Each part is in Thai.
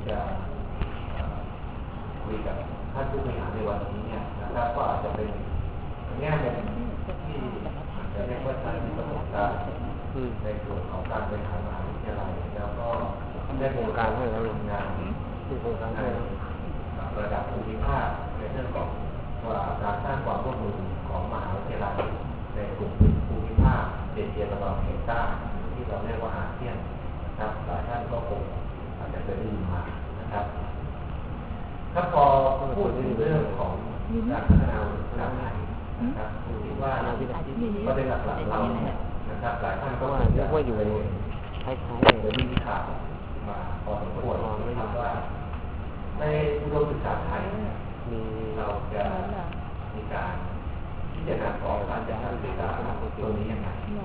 จะคุยกับท่านผู้บริหารในวันนี้เนี่ยนะครับก็อาจจะเป็นแง่มุมที่อาจจะเรียกว่าท่านมีประสบการณ์ในส่วนของการบริหารมหาวิทยาลัยแล้วก็ได้โครงการให้เราทำงานที่โครงการในระดับภูมิภาคในเรื่องของการสร้างความร่วมมือของมหาวิทยาลัยในกลุ่มภูมิภาคเอเชียตะวันออกเฉียงใต้ที่เราเรียกว่าอาเซียนนะครับหลายท่านก็คงอาจจะเคยได้ยินมานะครับถ้าพอพูดถึงเรื่องของการพัฒนาอุตสาหกรรมนะครับคิดว่าประเด็นหลักๆเรานะครับหลายท่านก็จะอยู่ในวิธีข่าวมาพอสมควรนะครับว่าในอุดมศึกษาไทยเราจะมีการพิจารณาต่อการจัดการศึกษาตัวนี้ยังไง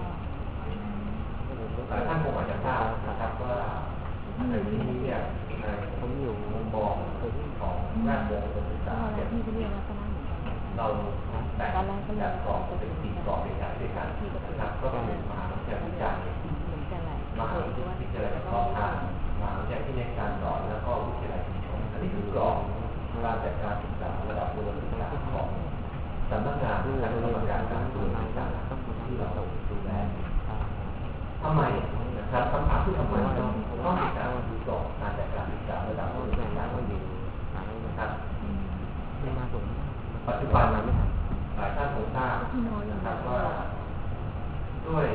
หลายท่านคงอาจจะทราบนะครับว่าในที่นี้เนี่ยในมุมมองของแวดวงอุดมศึกษาเนี่ยเราแบ่งจัดกรอบเป็น4กรอบใหญ่ๆด้วยกันนะครับก็คือมหาวิทยาลัยวิจัยมหาวิทยาลัยเฉพาะทางมหาวิทยาลัยที่เน้นการสอนแล้วก็วิทยาลัยชุมชนอันนี้คือกรอบการจัดการศึกษาระดับอุดมศึกษาของสำนักงานคณะกรรมการการอุดมศึกษาที่เราดูแลทำไมนะครับคำถามที่ทำไมต้องมีการดูกรอบการจัดการศึกษาระดับอุดมศึกษาต้องดีนะครับปัจจุบันหลายท่านคงทราบนะครับว่าด้วย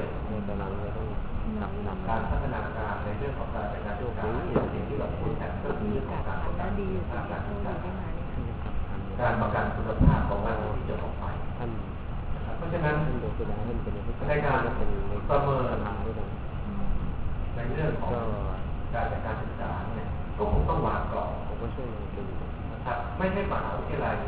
การพัฒนาการในเรื่องของการจัดการศึกษาสิ่งที่เราพูดกันก็คือเรื่องของการประกันการศึกษาการประกันคุณภาพของวัตถุที่จะออกไปเพราะฉะนั้นในการประเมินในเรื่องของการจัดการศึกษาเนี่ยก็คงต้องวางกรอบนะครับไม่ใช่มหาวิทยาลัย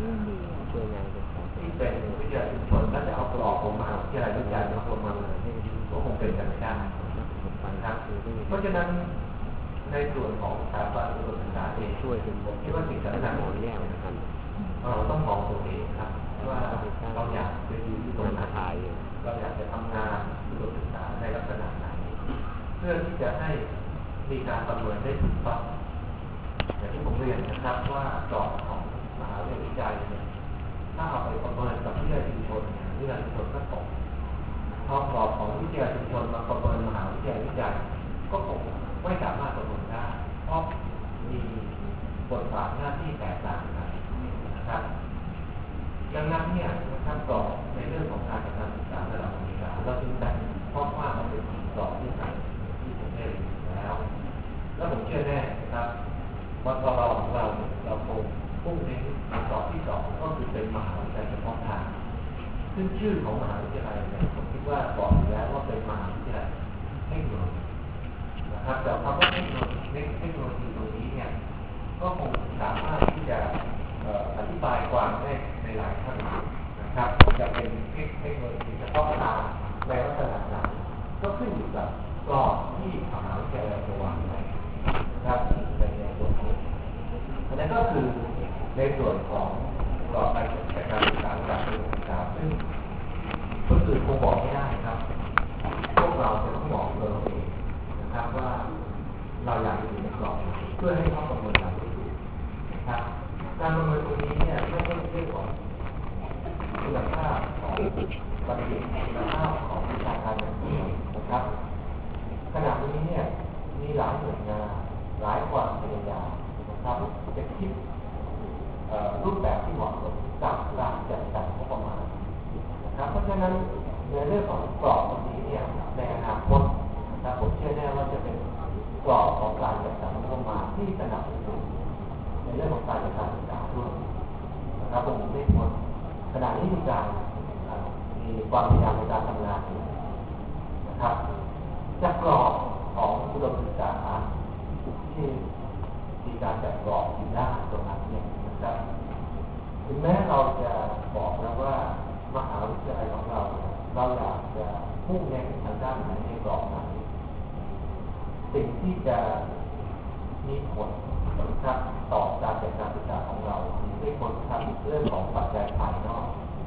ที่เป็นวิทยาลัยชุมชนแล้วจะเอากรอบของมหาวิทยาลัยวิจัยมาประเมินก็คงเป็นกันไม่ได้นะครับเพราะฉะนั้นในส่วนของสถาบันอุดมศึกษาเองผมคิดว่าสิ่งสำคัญเราต้องมองตัวเองครับว่าเราอยากจะอยู่ที่ตรงไหนเราอยากจะทำงานอุดมศึกษาในลักษณะไหนเพื่อที่จะให้มีการประเมินได้ถูกต้องอย่างที่ผมเรียนนะครับว่ากรอบของมหาวิทยาลัยวิจัยเนี่ยถ้าเอาไปประเมินกับวิทยาลัยชุมชนวิทยาลัยชุมชนก็ตกพอกรอบของวิทยาลัยชุมชนมาประเมินมหาวิทยาลัยวิจัยก็คงไม่สามารถประเมินได้เพราะมีบทบาทหน้าที่แตกต่างกันนะครับดังนั้นเนี่ยนะครับกรอบในเรื่องของการจัดการศึกษาระดับอุดมศึกษาเราจึงแต่งเพราะว่ามันเป็นกรอบที่ต่างที่ผมได้เรียนแล้วผมเชื่อแน่นะครับว่าเราคงพุ่งเน้นกรอบที่2ก็คือเป็นมหาวิทยาลัยเฉพาะทางซึ่งชื่อของมหาวิทยาลัยเนี่ยผมคิดว่าบอกอยู่แล้วว่าเป็นมหาวิทยาลัยเทคโนโลยีนะครับแต่คำว่าเทคโนโลยีตรงนี้เนี่ยก็คงสามารถที่จะอธิบายความได้ในหลายขั้นนะครับจะเป็นเทคโนโลยีเฉพาะทางในลักษณะไหนก็ขึ้นอยู่กับกรอบที่มหาวิทยาลัยจะวางไว้นะครับในส่วนนี้อันนั้นก็คือในส่วนของกรอบการจัดการศึกษาระดับอุดมศึกษาซึ่งคนอื่นคงบอกไม่ได้ครับพวกเราจะต้องบอกตัวเราเองนะครับว่าเราอยากอยู่ในกรอบเพื่อให้เขาประเมินเราได้ถูกนะครับการประเมินตรงนี้เนี่ยไม่ใช่เรื่องของคุณภาพของบัณฑิตคุณภาพของวิชาการอย่างเดียวนะครับขณะนี้เนี่ยมีหลายหน่วยงานหลายความพยายามนะครับจะคิดรูปแบบที่เหมาะสมกับการจัดสรรงบประมาณนะครับเพราะฉะนั้นในเรื่องของกรอบตรงนี้เนี่ยในอนาคตนะครับผมเชื่อแน่ว่าจะเป็นกรอบของการจัดสรรงบประมาณที่สนับสนุนในเรื่องของการจัดการศึกษาด้วยนะครับผมไม่ควรขณะนี้มีความพยายามในการทำงานอยู่นะครับจะกรอบของอุดมศึกษาที่มีการจัดกรอบอยู่ได้ตรงนั้นเนี่ยนะครับถึงแม้เราจะบอกแล้วว่ามหาวิทยาลัยของเราอยากจะมุ่งเน้นทางด้านไหนในกรอบนั้นสิ่งที่จะมีผลนะครับต่อการจัดการศึกษาของเรามีผลทั้งเรื่องของปัจจัยภายนอก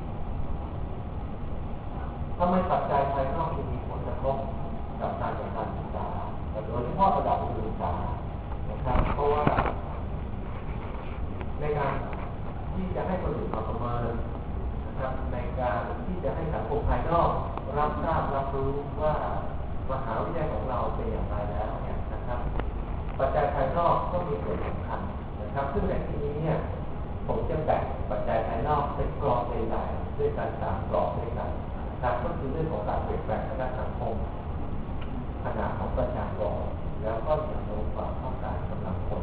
ทำไมปัจจัยภายนอกจึงมีผลกระทบกับการจัดการศึกษาโดยเฉพาะระดับอุดมศึกษานะครับเพราะว่ารู้ว่ามหาวิทยาลัยของเราเป็นอย่างไรแล้วเนี่ยนะครับปัจจัยภายนอกก็มีส่วนสำคัญนะครับซึ่งในที่นี้เนี่ยผมจะแบ่งปัจจัยภายนอกเป็นกรอบใหญ่ๆด้วยกัน3กรอบด้วยกันนะครับก็คือเรื่องของการเปลี่ยนแปลงทางด้านสังคมขนาดของประชากรแล้วก็แนวโน้มความต้องการกำลังคน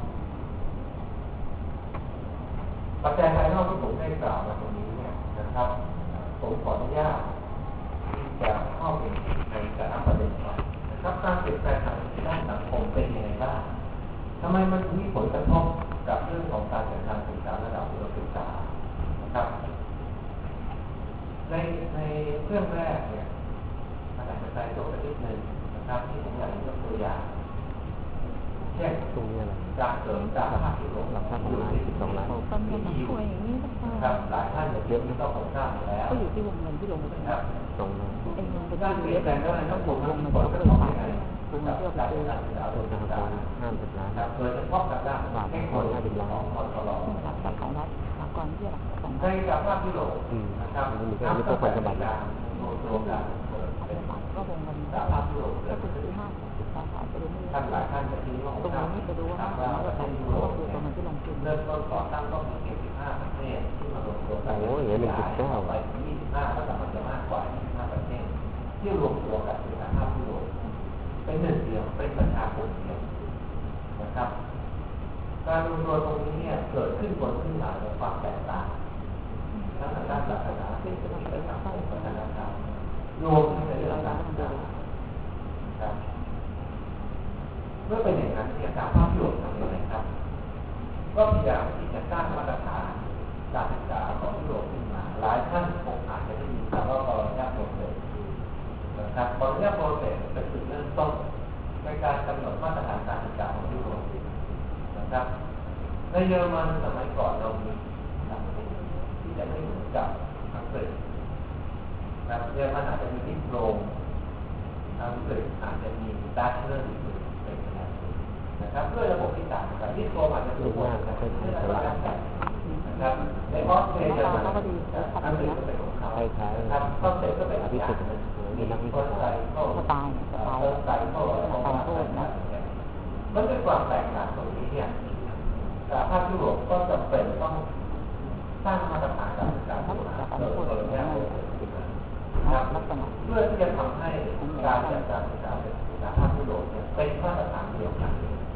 ปัจจัยภายนอกที่ผมได้กล่าวมาตรงนี้เนี่ยนะครับผมขออนุญาตที่จะเข้าไปในแต่ละประเด็นก่อนนะครับการเปลี่ยนแปลงทางด้านสังคมเป็นยังไงบ้างทำไมมันมีผลกระทบกับเรื่องของการจัดการศึกษาระดับอุดมศึกษานะครับในเรื่องแรกเนี่ยอาจจะใส่ตัวไปนิดนึงนะครับที่ผมอยากยกตัวอย่างเช่นการเสริมการภาคที่หลงหลักท่านอยู่ที่12 ล้านครับหลายท่านเยอะที่ต้องผมทราบอยู่แล้วก็อยู่ที่วงเงินที่ลงไปครับตรงนั้นไอ้เงินเป็นการเปลี่ยนแปลงแล้วมันต้องถูกวงเงินก็ต้องไปวงเงินที่เราไปซื้อ50 ล้านโดยเฉพาะกับด้านเทคโนโลยีของคอร์รัปชันหลักทรัพย์ของรัฐสากลที่หลักของในกับภาคที่หลงนะครับนับตั้งแต่การรวมกันก็วงเงินสาภาพยุโรปก็คือ50 สาขาไปเรื่อยท่านหลายท่านจะคิดว่าตรงนี้ไปดูว่าประเทศยุโรปคือตรงนั้นที่ลงทุนเริ่มต้นก่อตั้งก็มี75 ประเทศที่มารวมตัวกันไปถึง25แล้วแต่มันจะมากกว่า25 ประเทศที่รวมตัวกันเป็นสาภาพยุโรปเป็นหนึ่งเดียวเป็นประชาคมเดียวนะครับการรวมตัวตรงนี้เนี่ยเกิดขึ้นบนพื้นฐานของความแตกต่างทั้งทางด้านศาสนาที่เป็นสังคมวัฒนธรรมรวมทั้งในเรื่องการศึกษาครับเมื่อเป็นอย่างนั้นเนี่ยสาภาพยุโรปทำยังไงครับก็พยายามที่จะสร้างมาตรฐานการศึกษาของยุโรปขึ้นมาหลายท่านคงอาจจะได้ยินคำว่าบอโลญาโปรเซสนะครับบอโลญาโปรเซสเป็นจุดเริ่มต้นในการกำหนดมาตรฐานการศึกษาของยุโรปนะครับในเยอรมันสมัยก่อนเรามีหลักสูตรที่จะไม่เหมือนกับอังกฤษนะครับเยอรมันอาจจะมีดิปโลมอังกฤษอาจจะมีบาชเลอร์ดีกรีเป็นคะแนนนะครับด้วยระบบที่ต่างกันดิปโลมอาจจะถูกว่าจะเป็นเรื่องอะไรกันนะครับในออสเตรเลียมันอังกฤษก็เป็นของเขาครับฝรั่งเศสก็เป็นอีกอย่างนึงมีคนไทยก็สไตล์ก็มันเป็นความแตกต่างตรงนี้เนี่ยสหภาพยุโรปก็จำเป็นต้องสร้างมาตรฐานการศึกษาโดยโดยแนวนะครับเพื่อที่จะทำให้การจัดการศึกษาในสหภาพยุโรปเนี่ยเป็นมาตรฐานเดียวกัน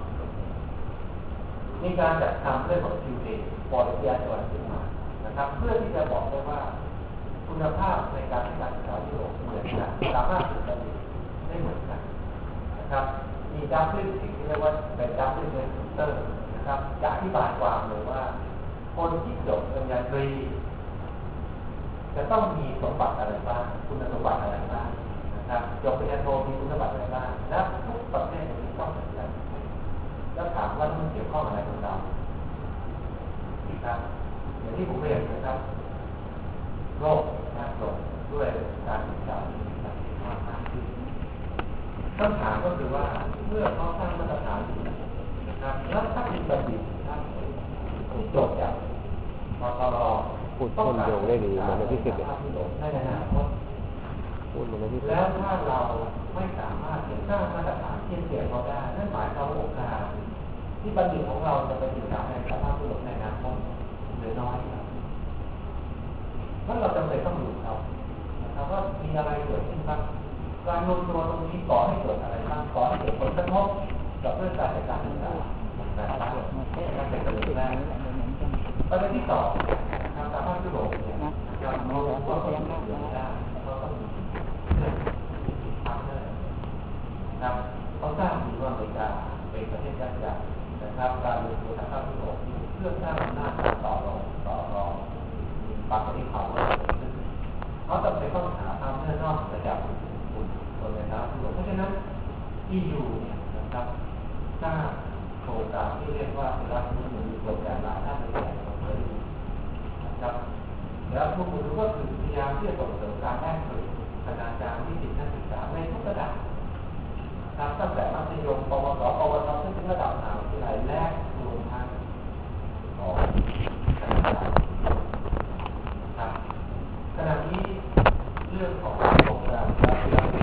มีการจัดทำเรื่องของ QA Quality Assurance ขึ้นมานะครับเพื่อที่จะบอกได้ว่าคุณภาพในการศึกษายุโรปเหมือนกันสามารถถึงกันได้เหมือนกันนะครับมีดับเบิลสิ่งที่เรียกว่าเป็นดับเบิลเรจิสเตอร์นะครับจะอธิบายความเลยว่าคนที่จบปริญญาตรีจะต้องมีสมบัติอะไรบ้างคุณสมบัติอะไรบ้างนะครับจบปริญญาโทมีคุณสมบัติอะไรบ้างและทุกประเภทนี้ต้องเหมือนกันแล้วถามว่ามันเกี่ยวข้องอะไรกับเราครับอย่างที่ผมเรียนนะครับโลกยากจนด้วยการศึกษาที่มีประสิทธิภาพมากขึ้นคำถามก็คือว่าเมื่อเขาสร้างมาตรฐานอยู่นะครับแล้วถ้ามีบัณฑิตท่านจบจากมตรพูดเชื่อมโยงได้ดีมันไม่พิเศษเลยในอนาคตพูดมันไม่พิเศษแล้วถ้าเราไม่สามารถสร้างมาตรฐานที่เทียบเขาได้นั่นหมายความว่าโอกาสที่บัณฑิตของเราจะไปอยู่ในสภาพยุโรปในอนาคตเหลือน้อยครับเพราะเราจำเป็นต้องดูเขานะครับว่ามีอะไรเกิดขึ้นบ้างการรวมตัวตรงนี้ก่อให้เกิดอะไรบ้างก่อให้เกิดผลกระทบกับเรื่องการจัดการศึกษาต่างๆนั่นเป็นประเด็นแรกประเด็นที่สองทางสภาพยุโรปเนี่ยการมองว่าก็ต้องมีเรื่องได้ก็ต้องมีเรื่องพาร์ทเนอร์นะครับเขาทราบดีว่าอเมริกาเป็นประเทศยักษ์ใหญ่นะครับการรวมตัวทางภาคยุโรปเพื่อสร้างอำนาจการต่อรองบางประเทศเขาเขาจำเป็นต้องหาพาร์ทเนอร์นอกจากคนในสหภาพยุโรปเพราะฉะนั้น EU เนี่ยนะครับสร้างโครงการที่เรียกว่ารัฐมนตรีโปรแกรมหลายท่านเป็นอย่างเคยดูนะครับแล้วพวกคุณก็คือพยายามที่จะส่งเสริมการแลกเปลี่ยนคณาจารย์นิสิตนักศึกษาในทุกระดับครับตั้งแต่มัธยมปวสปวชซึ่งเป็นระดับมหาวิทยาลัยแรกรวมทั้งของคณาจารย์ครับขณะนี้เรื่องของโครงการการ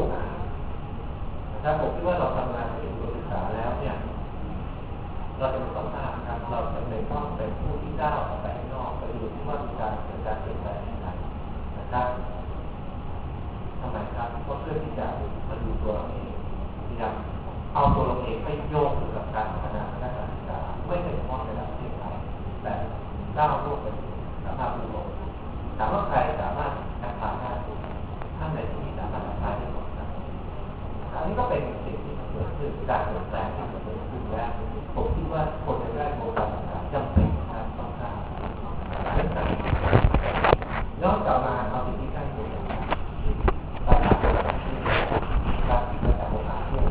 งงานถ้าผมคิดว่าเราทำงานที่อุดมศึกษาแล้วเนี่ยเราจะเป็นต้องทราบครับเราจะเป็นต้องเป็นผู้ที่ก้าวออกไปข้างนอกไปดูที่ว่ามีการเปลี่ยนแปลงอะไรนะครับทำไมครับเพราะเพื่อที่จะมาดูตัวเราเองพยายามเอาตัวเราเองไปโยงอยู่กับการพัฒนาทางด้านการศึกษาไม่ใช่เฉพาะในระดับประเทศไทยแต่ก้าวโลกไปสภาพโลกถามว่าใครสามารถแข่งขันได้ท่านในที่นี้สามารถแข่งขันได้หมดครับอันนี้ก็เป็นสิ่งที่เกิดขึ้นการเปลี่ยนแปลงที่เกิดขึ้นแล้วผมคิดว่าคนในแวดวงการศึกษาจำเป็นการต้องทราบย้อนกลับมาเอาสิ่งที่ใกล้ตัวการศึกษาการศึกษาโอกาสด้วย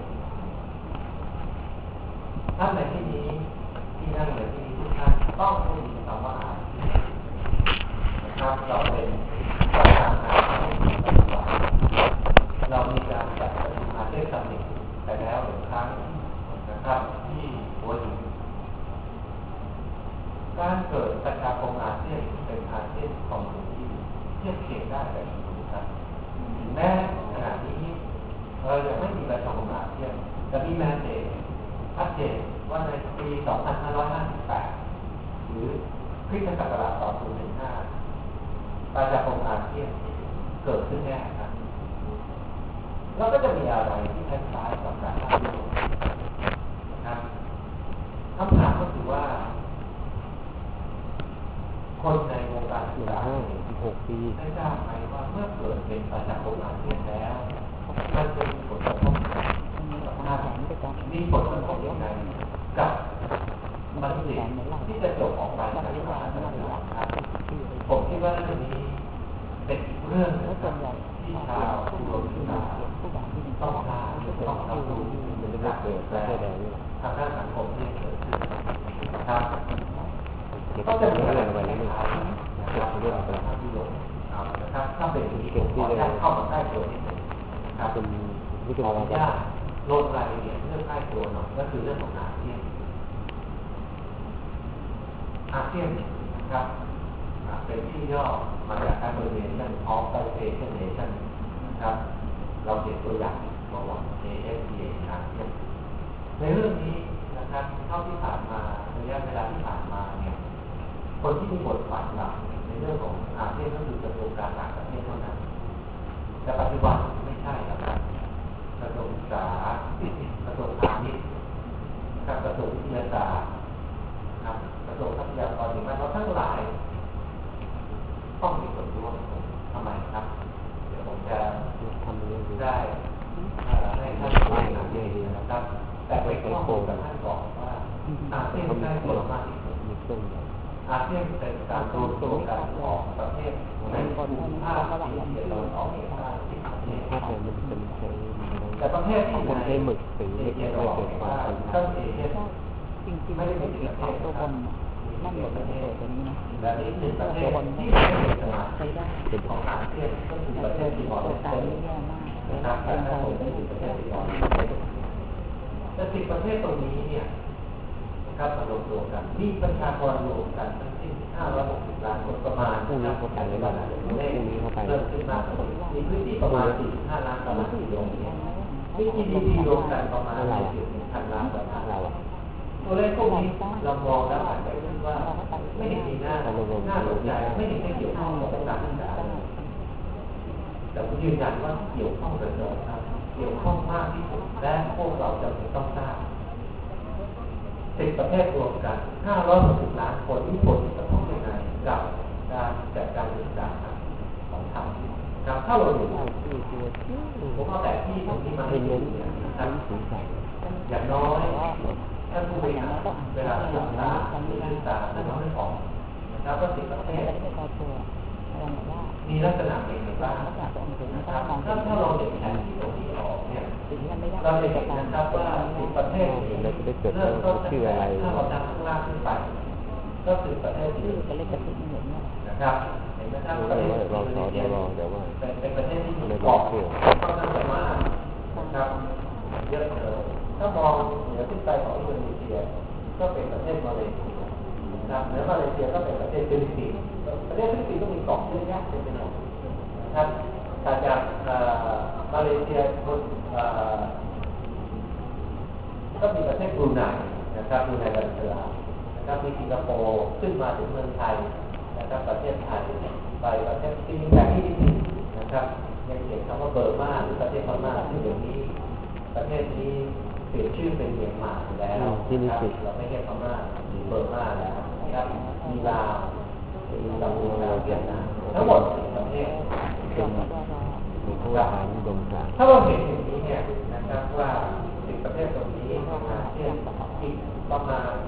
ท่านในที่นี้ที่นั่งในที่นี้ทุกท่านต้องไม่มีคำว่าอ่านนะครับเราเป็นประธานการปฏิบัติเรามีการจัดประชุมอาเซียนซัมมิตไปแล้วหนึ่งครั้งนะครับที่หัวหินการเกิดประชาคมอาเซียนเป็นอาเซียนคอมมูนิตี้เทียบเคียงได้กับอินโดนีเซียแม้ขณะนี้เรายังไม่มีประชาคมอาเซียนแต่มีแมนเดตชัดเจนว่าในปี 2558 หรือคริสตศักราช 2015 ประชาคมอาเซียนเกิดขึ้นแน่ครับแล้วก็จะมีอะไรที่คล้ายๆกับการสร้างโลกนะครับคำถามก็คือว่าคนในวงการศึกษา 6 ปีได้ทราบไหมว่าเมื่อเกิดเป็นประชาคมอาเซียนแล้วมันจะมีผลกระทบมีผลกระทบยังไงกับบัณฑิตที่จะจบออกไปจากมหาวิทยาลัยครับผมคิดว่าเรื่องนี้เป็นอีกเรื่องที่ชาวอุดมศึกษาต้องทราบต้องรับรู้มันจะไม่เกิดแปลทางด้านสังคมที่เกิดขึ้นนะครับก็จะมีอะไรไปเรื่อยๆเรื่องอะไรที่ลงเอานะครับถ้าเป็นที่ขอได้เข้ามาใกล้ตัวนิดนึงนะครับขออนุญาตลงรายละเอียดเรื่องใกล้ตัวหน่อยก็คือเรื่องของอาเซียนนะครับเป็นที่ย่อมาจาก Association of Asian Nations นะครับเราเก็บตัวอย่างมาว่า ASEA อาเซียนในเรื่องนี้นะครับเท่าที่ผ่านมาระยะเวลาที่ผ่านมาเนี่ยคนที่มีบทบาทหลักในเรื่องของอาเซียนก็คือกระทรวงการต่างประเทศเท่านั้นแต่ปัจจุบันไม่ใช่แล้วครับกระทรวงศึกษากระทรวงพาณิชย์กระทรวงวิทยาศาสตร์กระทรวงทรัพยากรสิ่งแวดล้อมทั้งหลายต้องมีส่วนร่วมทำไมครับเดี๋ยวผมจะได้ให้ท่านฟังนะครับแต่ไปข้อมูลกับท่านก่อนว่าอาเซียนได้ตัวมากที่สุดอาเซียนเป็นการรวมตัวกันของประเทศในภูมิภาคเอเชียตะวันออกเฉียงใต้10 ประเทศแต่ประเทศที่ในเอเชียตะวันออกเฉียงใต้ทั้งเอเชียไม่ได้เป็นประเทศตัวบนนั่นเป็นประเทศตัวนี้นะและนี่เป็นประเทศที่เป็นสมาชิกของอาเซียนก็คือประเทศที่มอลเลเซียนะครับแต่ถ้าผมไม่ถึงประเทศที่มอลเลเซียแต่10 ประเทศตรงนี้เนี่ยนะครับมารวมตัวกันมีประชากรรวมกันทั้งสิ้น560 ล้านคนประมาณนะครับในบ้านเราเลขเริ่มขึ้นมามีพื้นที่ประมาณ45 ล้านตารางกิโลเมตรมี GDP รวมกันประมาณ1,000 ล้านตารางเราตัวเลขพวกนี้เรามองแล้วอาจจะคิดว่าไม่เห็นมีหน้าสนใจไม่เห็นไม่เกี่ยวข้องกับการศึกษาแต่ผมยืนยันว่าเกี่ยวข้องกันเลยครับเกี่ยวข้องมากที่สุดและพวกเราจะต้องทราบ10 ประเทศรวมกัน560 ล้านคนมีผลกระทบยังไงกับการจัดการศึกษาของไทยครับถ้าเราอยู่ผมเอาแต่ที่ตรงนี้มาให้ดูนะครับอย่างน้อยถ้าผู้บริหารเวลาศึกษาจะต้องไม่ออกนะครับว่า10 ประเทศมีลักษณะเป็นอย่างไรบ้างนะครับถ้าเราเห็นแผนที่ตรงนี้ออกเนี่ยเราจะเห็นนะครับว่า10 ประเทศนี้เริ่มต้นตั้งแต่ถ้าเรานำข้างล่างขึ้นไปก็คือประเทศที่นะครับเห็นไหมครับประเทศที่เป็นประเทศที่มีเกาะค่อนข้างจะมากนะครับเยอะเลยถ้ามองเหนือขึ้นไปของอินโดนีเซียก็เป็นประเทศมาเลเซียนะครับเหนือมาเลเซียก็เป็นประเทศฟิลิปปินส์ประเทศฟิลิปปินส์ก็มีเกาะเยอะแยะเต็มไปหมดนะครับแต่จากมาเลเซียก็มีประเทศบรูไนนะครับบรูไนดารุสสลามนะครับมีสิงคโปร์ขึ้นมาถึงเมืองไทยนะครับประเทศไทยไปประเทศที่มีแบบที่นิดนะครับยังเขียนคำว่าเบอร์มาหรือประเทศพม่าที่เดี๋ยวนี้ประเทศนี้เปลี่ยนชื่อเป็นเมียนมาแล้วนะครับเราไม่เรียกพม่าหรือเบอร์มาแล้วนะครับมีลาวมีกัมพูชาเวียดนามทั้งหมด10ประเทศเป็นผู้อาหารดมสารถ้าเราเห็นอย่างนี้เนี่ยนะครับว่า10ประเทศตรงนี้อาเซียนอีกประมาณ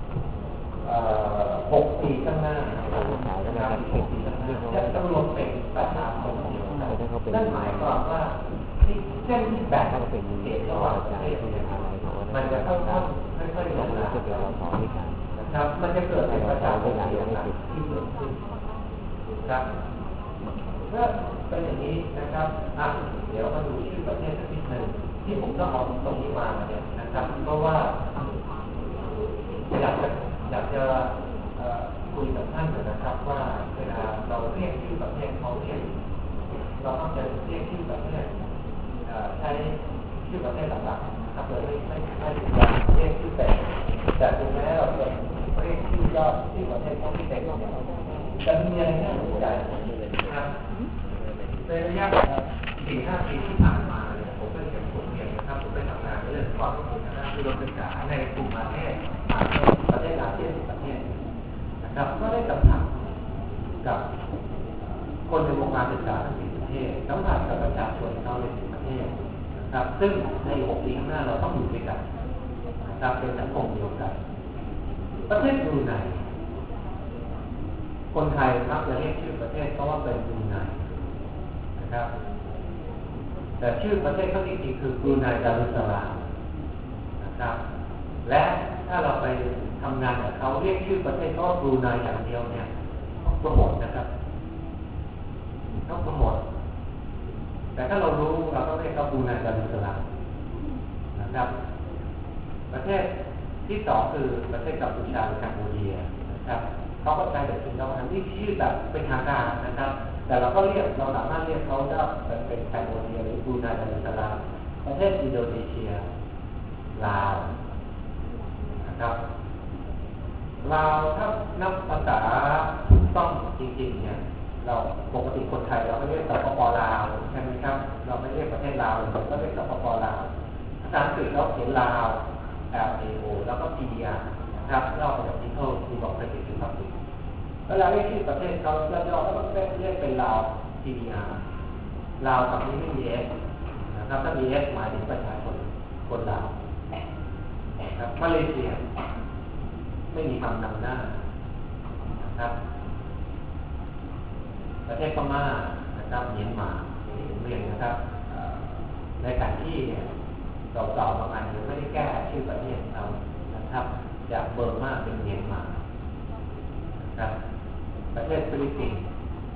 6 ปีข้างหน้านะครับ6 ปีข้างหน้าจะต้องรวมเป็นประชาคมเดียวกันนั่นหมายความว่าที่เส้นที่แบ่งเขตระหว่างประเทศเนี่ยมันจะค่อยๆลงมานะครับมันจะเกิดเป็นประชาคมเดียวกันที่เกิดขึ้นครับเมื่อเป็นอย่างนี้นะครับเดี๋ยวมาดูชื่อประเทศสักนิดหนึ่งที่ผมต้องเอาตรงนี้มาเนี่ยนะครับเพราะว่าอยากจะคุยกับท่านนะครับว่าเวลาเราเรียกชื่อประเทศเขาเนี่ยเราต้องจะเรียกชื่อประเทศใช้ชื่อประเทศหลักๆนะครับโดยไม่เรียกชื่อแต่ถึงแม้เราจะเรียกชื่อย่อชื่อประเทศเขาที่เต็มเนี่ยจะมีอะไรน่าสนใจนะครับในระยะ 4-5 ปีที่ผ่านมาเนี่ยผมก็เห็นผมเองนะครับผมไปทำงานเรื่องความรู้ทางด้านอุดมศึกษาในกลุ่มประเทศอาเซียน10 ประเทศนะครับก็ได้สัมผัสกับคนในวงการศึกษาทั้ง10 ประเทศสัมผัสกับประชาชนเขาใน10 ประเทศนะครับซึ่งใน6 ปีข้างหน้าเราต้องอยู่ด้วยกันนะครับเป็นสังคมเดียวกันประเทศบรูไนคนไทยมักจะเรียกชื่อประเทศเพราะว่าเป็นบรูไนนะครับแต่ชื่อประเทศเขาจริงๆคือบรูไนดารุสสลามนะครับและถ้าเราไปทำงานกับเขาเรียกชื่อประเทศเขาว่าบรูไนอย่างเดียวเนี่ยต้องโปรโมทนะครับต้องโปรโมทแต่ถ้าเรารู้เราต้องเรียกเขาบรูไนดารุสสลามนะครับประเทศที่2คือประเทศกัมพูชาหรือแคนเบเดียนะครับเขาก็ใช้แบบเป็นคำที่ชื่อแบบเป็นทางการนะครับแต่เราก็เรียกเราสามารถเรียกเขาได้เป็นแคนเบเดียหรือบรูไนดารุสสลามประเทศอินโดนีเซียลาวนะครับลาวถ้านับภาษาถูกต้องจริงๆเนี่ยเราปกติคนไทยเราก็เรียกสปป.ลาวใช่ไหมครับเราไม่เรียกประเทศลาวเราก็เรียกสปป.ลาวภาษาอังกฤษเราเขียนลาว LAO แล้วก็ PDR นะครับย่อมาจาก People Democratic Republic เวลาเรียกชื่อประเทศเขาย่อๆแล้วก็เรียกเป็นลาว PDR ลาวกับนี้ไม่มี S นะครับถ้ามี S หมายถึงประชาชนคนลาวนะครับมาเลเซียไม่มีคำนำหน้านะครับประเทศพม่านะครับเมียนมาอย่างที่ผมเรียนนะครับในแผนที่เนี่ยเก่าๆประมาณนี้ไม่ได้แก้ชื่อประเทศเรานะครับจากเบอร์มาเป็นเมียนมานะครับประเทศฟิลิปปินส์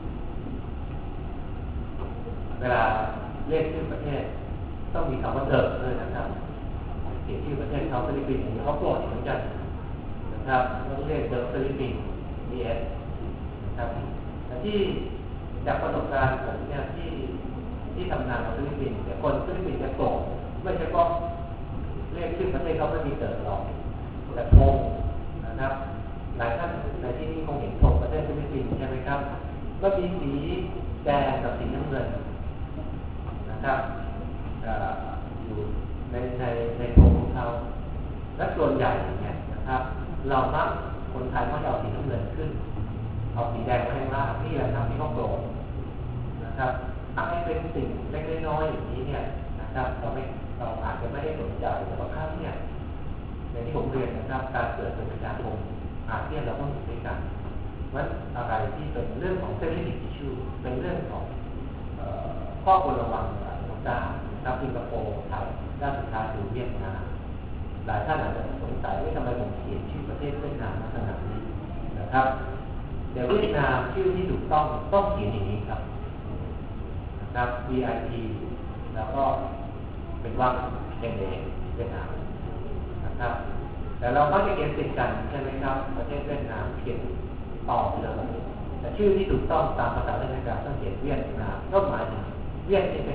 เวลาเรียกชื่อประเทศต้องมีคำว่าเดิมด้วยนะครับเขียนชื่อประเทศเขาฟิลิปปินส์เขาโกรธเหมือนกันนะครับต้องเรียกเดิมฟิลิปปินส์ DS นะครับแต่ที่จากประสบการณ์ผมเนี่ยที่ทำงานกับฟิลิปปินส์เนี่ยคนฟิลิปปินส์จะโกรธไม่ใช่เพราะเรียกชื่อประเทศเขาไม่มีเกิดหรอกแต่ธงนะครับหลายท่านในที่นี้คงเห็นธงประเทศฟิลิปปินส์ใช่ไหมครับก็มีสีแดงกับสีน้ำเงินนะครับอยู่ในธงของเขาและส่วนใหญ่เนี่ยนะครับเรามักคนไทยมักจะเอาสีน้ำเงินขึ้นเอาสีแดงมาให้ล่างนี่แหละครับที่เขาโกรธนะครับถ้าให้เป็นสิ่งเล็กน้อยอย่างนี้เนี่ยนะครับเราอาจจะไม่ได้สนใจแต่บางครั้งเนี่ยอย่างที่ผมเรียนนะครับการเกิดเป็นประชาคมอาเซียนเราต้องอยู่ด้วยกันเพราะอะไรที่เป็นเรื่องของ sensitive issue เป็นเรื่องของข้อควรระวังต่างๆนะครับสิงคโปร์ไทยด้านสุดท้ายคือเวียดนามหลายท่านอาจจะสงสัยว่าทำไมผมเขียนชื่อประเทศเวียดนามลักษณะนี้นะครับเดี๋ยวเวียดนามชื่อที่ถูกต้องเขียนอย่างนี้ครับนะครับ VIP แล้วก็เป็นวรรค NA เวียดนามนะครับแต่เราก็จะเขียนติดกันใช่ไหมครับประเทศเวียดนามเขียนต่อเลยแต่ชื่อที่ถูกต้องตามภาษาราชการต้องเขียนเวียดนามก็หมายถึงเวียดนี่เป็น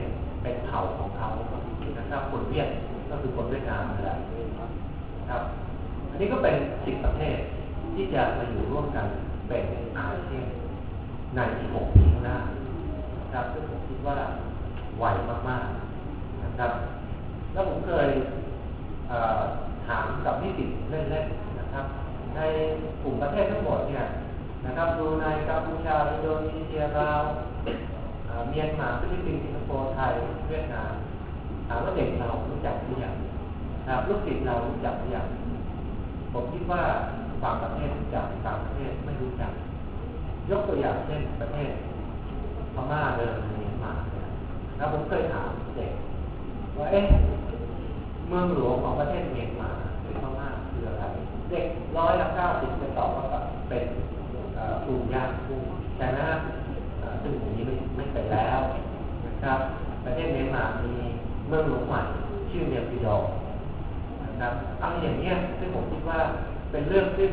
เป็นเผ่าของเขานะครับคนเวียดก็คือคนเวียดนามนั่นแหละครับอันนี้ก็เป็น10 ประเทศที่จะมาอยู่ร่วมกันเป็นอาเซียนในอีก6 ปีข้างหน้านะครับซึ่งผมคิดว่าไวมากๆนะครับแล้วผมเคยถามกับนิสิตเล่นๆนะครับในกลุ่มประเทศทั้งหมดเนี่ยนะครับดูในกัมพูชาอินโดนีเซียลาวเมียนมาฟิลิปปินส์สิงคโปร์ไทยเวียดนามถามว่าเด็กเรารู้จักหรือยังนะครับลูกศิษย์เรารู้จักหรือยังผมคิดว่าบางประเทศรู้จักบางประเทศไม่รู้จักยกตัวอย่างเช่นประเทศพม่าเดิมเมียนมาแล้วผมเคยถามเด็กว่าเมืองหลวงของประเทศเมียนมาหรือพม่าคืออะไรเด็ก90%จะตอบว่าเป็นกรุงย่างกุ้งใช่ไหมฮะซึ่งอย่างนี้ไม่เป็นแล้วนะครับประเทศเมียนมามีเมืองหลวงใหม่ชื่อเนปิดอร์นะครับอะไรอย่างเงี้ยซึ่งผมคิดว่าเป็นเรื่องที่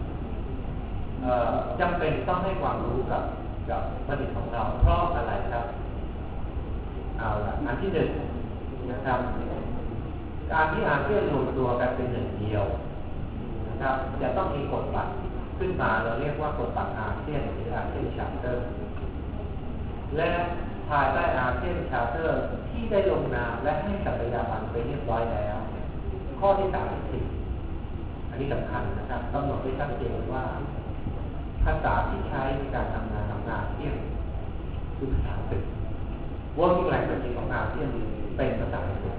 จำเป็นต้องให้ความรู้กับบัณฑิตของเราเพราะอะไรครับเอาละอันที่1นะครับการที่อาเซียนรวมตัวกันเป็นหนึ่งเดียวนะครับจะต้องมีกฎบัตรขึ้นมาเราเรียกว่ากฎบัตรอาเซียนหรืออาเซียนชาร์เตอร์และภายใต้อาเซียนชาร์เตอร์ที่ได้ลงนามและให้สัญญาบันไปเรียบร้อยแล้วข้อที่34อันนี้สำคัญนะครับกำหนดไว้ชัดเจนว่าภาษาที่ใช้ในการทำงานของอาเซียนคือภาษาอังกฤษ working language ของอาเซียนเป็นภาษาอังกฤษ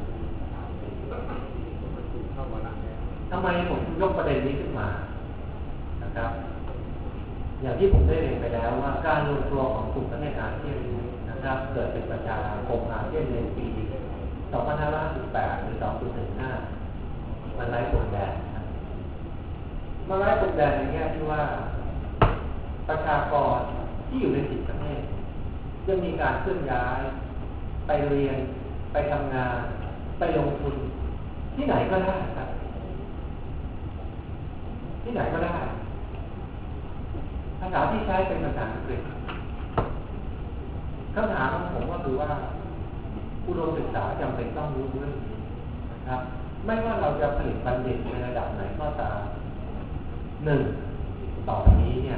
ทำไมผมยกประเด็นนี้ขึ้นมานะครับอย่างที่ผมได้เรียนไปแล้วว่าการรวมตัวของกลุ่มประเทศอาเซียนนะครับเกิดเป็นประชาคมอาเซียนในปี2518หรือ2015มันไร้พรมแดนมันไร้พรมแดนในแง่ที่ว่าประชากรที่อยู่ใน10 ประเทศจะมีการเคลื่อนย้ายไปเรียนไปทำงานไปลงทุนที่ไหนก็ได้ครับที่ไหนก็ได้ภาษาที่ใช้เป็นภาษาอังกฤษคำถามของผมก็คือว่าอุดมศึกษาจำเป็นต้องรู้เรื่องนี้นะครับไม่ว่าเราจะผลิตบัณฑิตในระดับไหนก็ตาม1ต่อไปนี้เนี่ย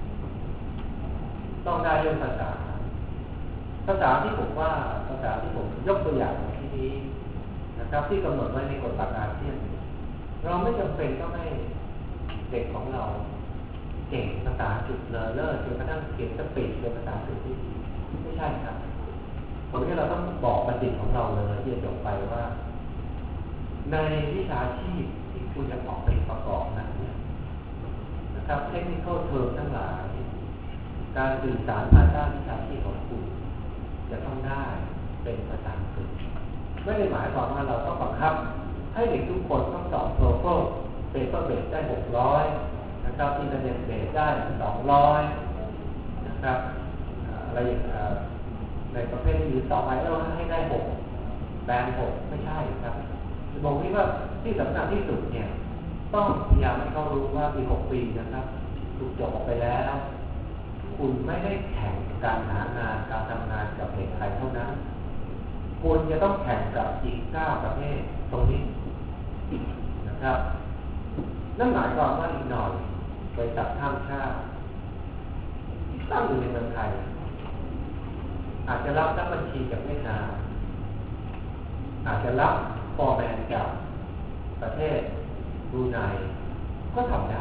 ต้องได้เรื่องภาษาที่ผมว่าภาษาที่ผมยกตัวอย่างในที่นี้นะครับที่กำหนดไว้ในกฎบัตรอาเซียนเราไม่จำเป็นต้องให้เด็กของเราเก่งภาษาจุดเลอเลิศจนกระทั่งเขียนสปีดเป็นภาษาอังกฤษที่ดีไม่ใช่ครับผมว่าเราต้องบอกบัณฑิตของเราเลยที่จะจบไปว่าในวิชาชีพที่คุณจะออกเป็นประกอบนั้นเนี่ยนะครับเทคนิคเทอมทั้งหลายการสื่อสารภายใต้วิชาชีพของคุณจะต้องได้เป็นภาษาอังกฤษไม่ได้หมายความว่าเราต้องบังคับให้เด็กทุกคนต้องสอบโทเฟิลเปเปอร์เบสได้600นะครับอินเทอร์เน็ตเบสได้200นะครับอะไรในประเภทที่สอบไอเอลให้ได้6แบน6ไม่ใช่ครับบอกที่ว่าที่สำคัญที่สุดเนี่ยต้องพยายามให้เขารู้ว่าปี6 ปีนะครับถูกจบออกไปแล้วคุณไม่ได้แข่งการหางานการทำงานกับเด็กไทยเท่านั้นคุณจะต้องแข่งกับอีก9 ประเทศตรงนี้นะครับนั่นหมายความว่าอีกหน่อยบริษัทข้ามชาติที่ตั้งอยู่ในเมืองไทยอาจจะรับนักบัญชีจากเวียดนามอาจจะรับฟอร์แมนจากประเทศบรูไนก็ทำได้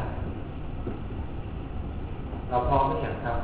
เราพร้อมหรือยังครับ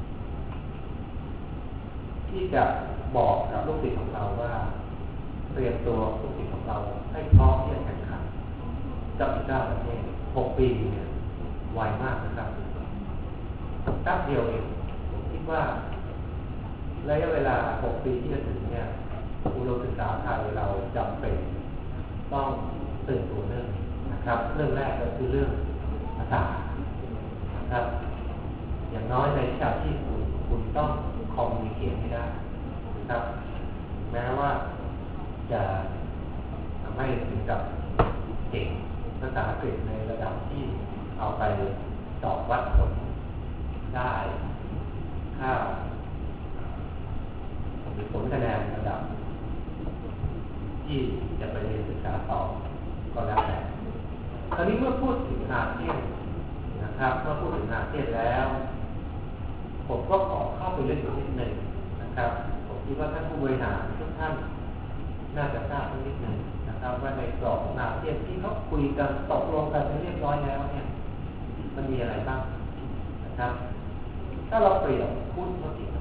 ที่จะบอกกับลูกศิษย์ของเราว่าเตรียมตัวลูกศิษย์ของเราให้พร้อมที่จะแข่งขันกับอีก9 ประเทศ6 ปีเนี่ยไวมากนะครับแป๊บเดียวเองผมคิดว่าระยะเวลา6 ปีที่จะถึงเนี่ยอุดมศึกษาไทยเราจำเป็นต้องตื่นตัวเรื่องนี้นะครับเรื่องแรกก็คือเรื่องภาษานะครับอย่างน้อยในวิชาชีพคุณต้องคอมมูนิเคชให้ได้นะครับแม้ว่าจะไม่ถึงกับเก่งภาษาอังกฤษในระดับที่เอาไปสอบวัดผลได้ค่าหรือผลคะแนนระดับที่จะไปเรียนศึกษาต่อก็แล้วแต่คราวนี้เมื่อพูดถึงอาเซียนนะครับเมื่อพูดถึงอาเซียนแล้วผมก็ขอเข้าไปเล่นนิดหนึ่งนะครับผมคิดว่าท่านผู้บริหารทุกท่านน่าจะทราบนิดหนึ่งนะครับว่าในกรอบของอาเซียนที่เขาคุยกันตกลงกันเรียบร้อยแล้วเนี่ยมันมีอะไรบ้างนะครับถ้าเราเปรียบพูดมาที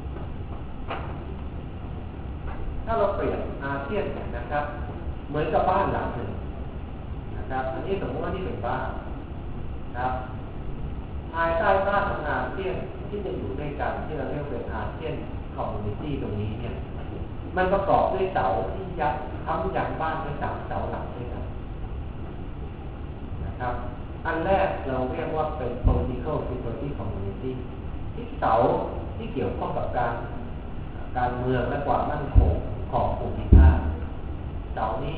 ถ้าเราเปรียบอาเซียนเนี่ยนะครับเหมือนกับบ้านหลังหนึ่งนะครับอันนี้สมมติว่านี่เป็นบ้านครับภายใต้บ้านของอาเซียนที่จะอยู่ด้วยกันที่เราเรียกเป็นอาเซียนคอมมูนิตี้ตรงนี้เนี่ยมันประกอบด้วยเสาที่ยัดค้ำยันบ้านด้วย3 เสาหลักด้วยกันนะครับอันแรกเราเรียกว่าเป็น political security community ที่เสาที่เกี่ยวข้องกับการเมืองและความมั่นคงของภูมิภาคเสานี้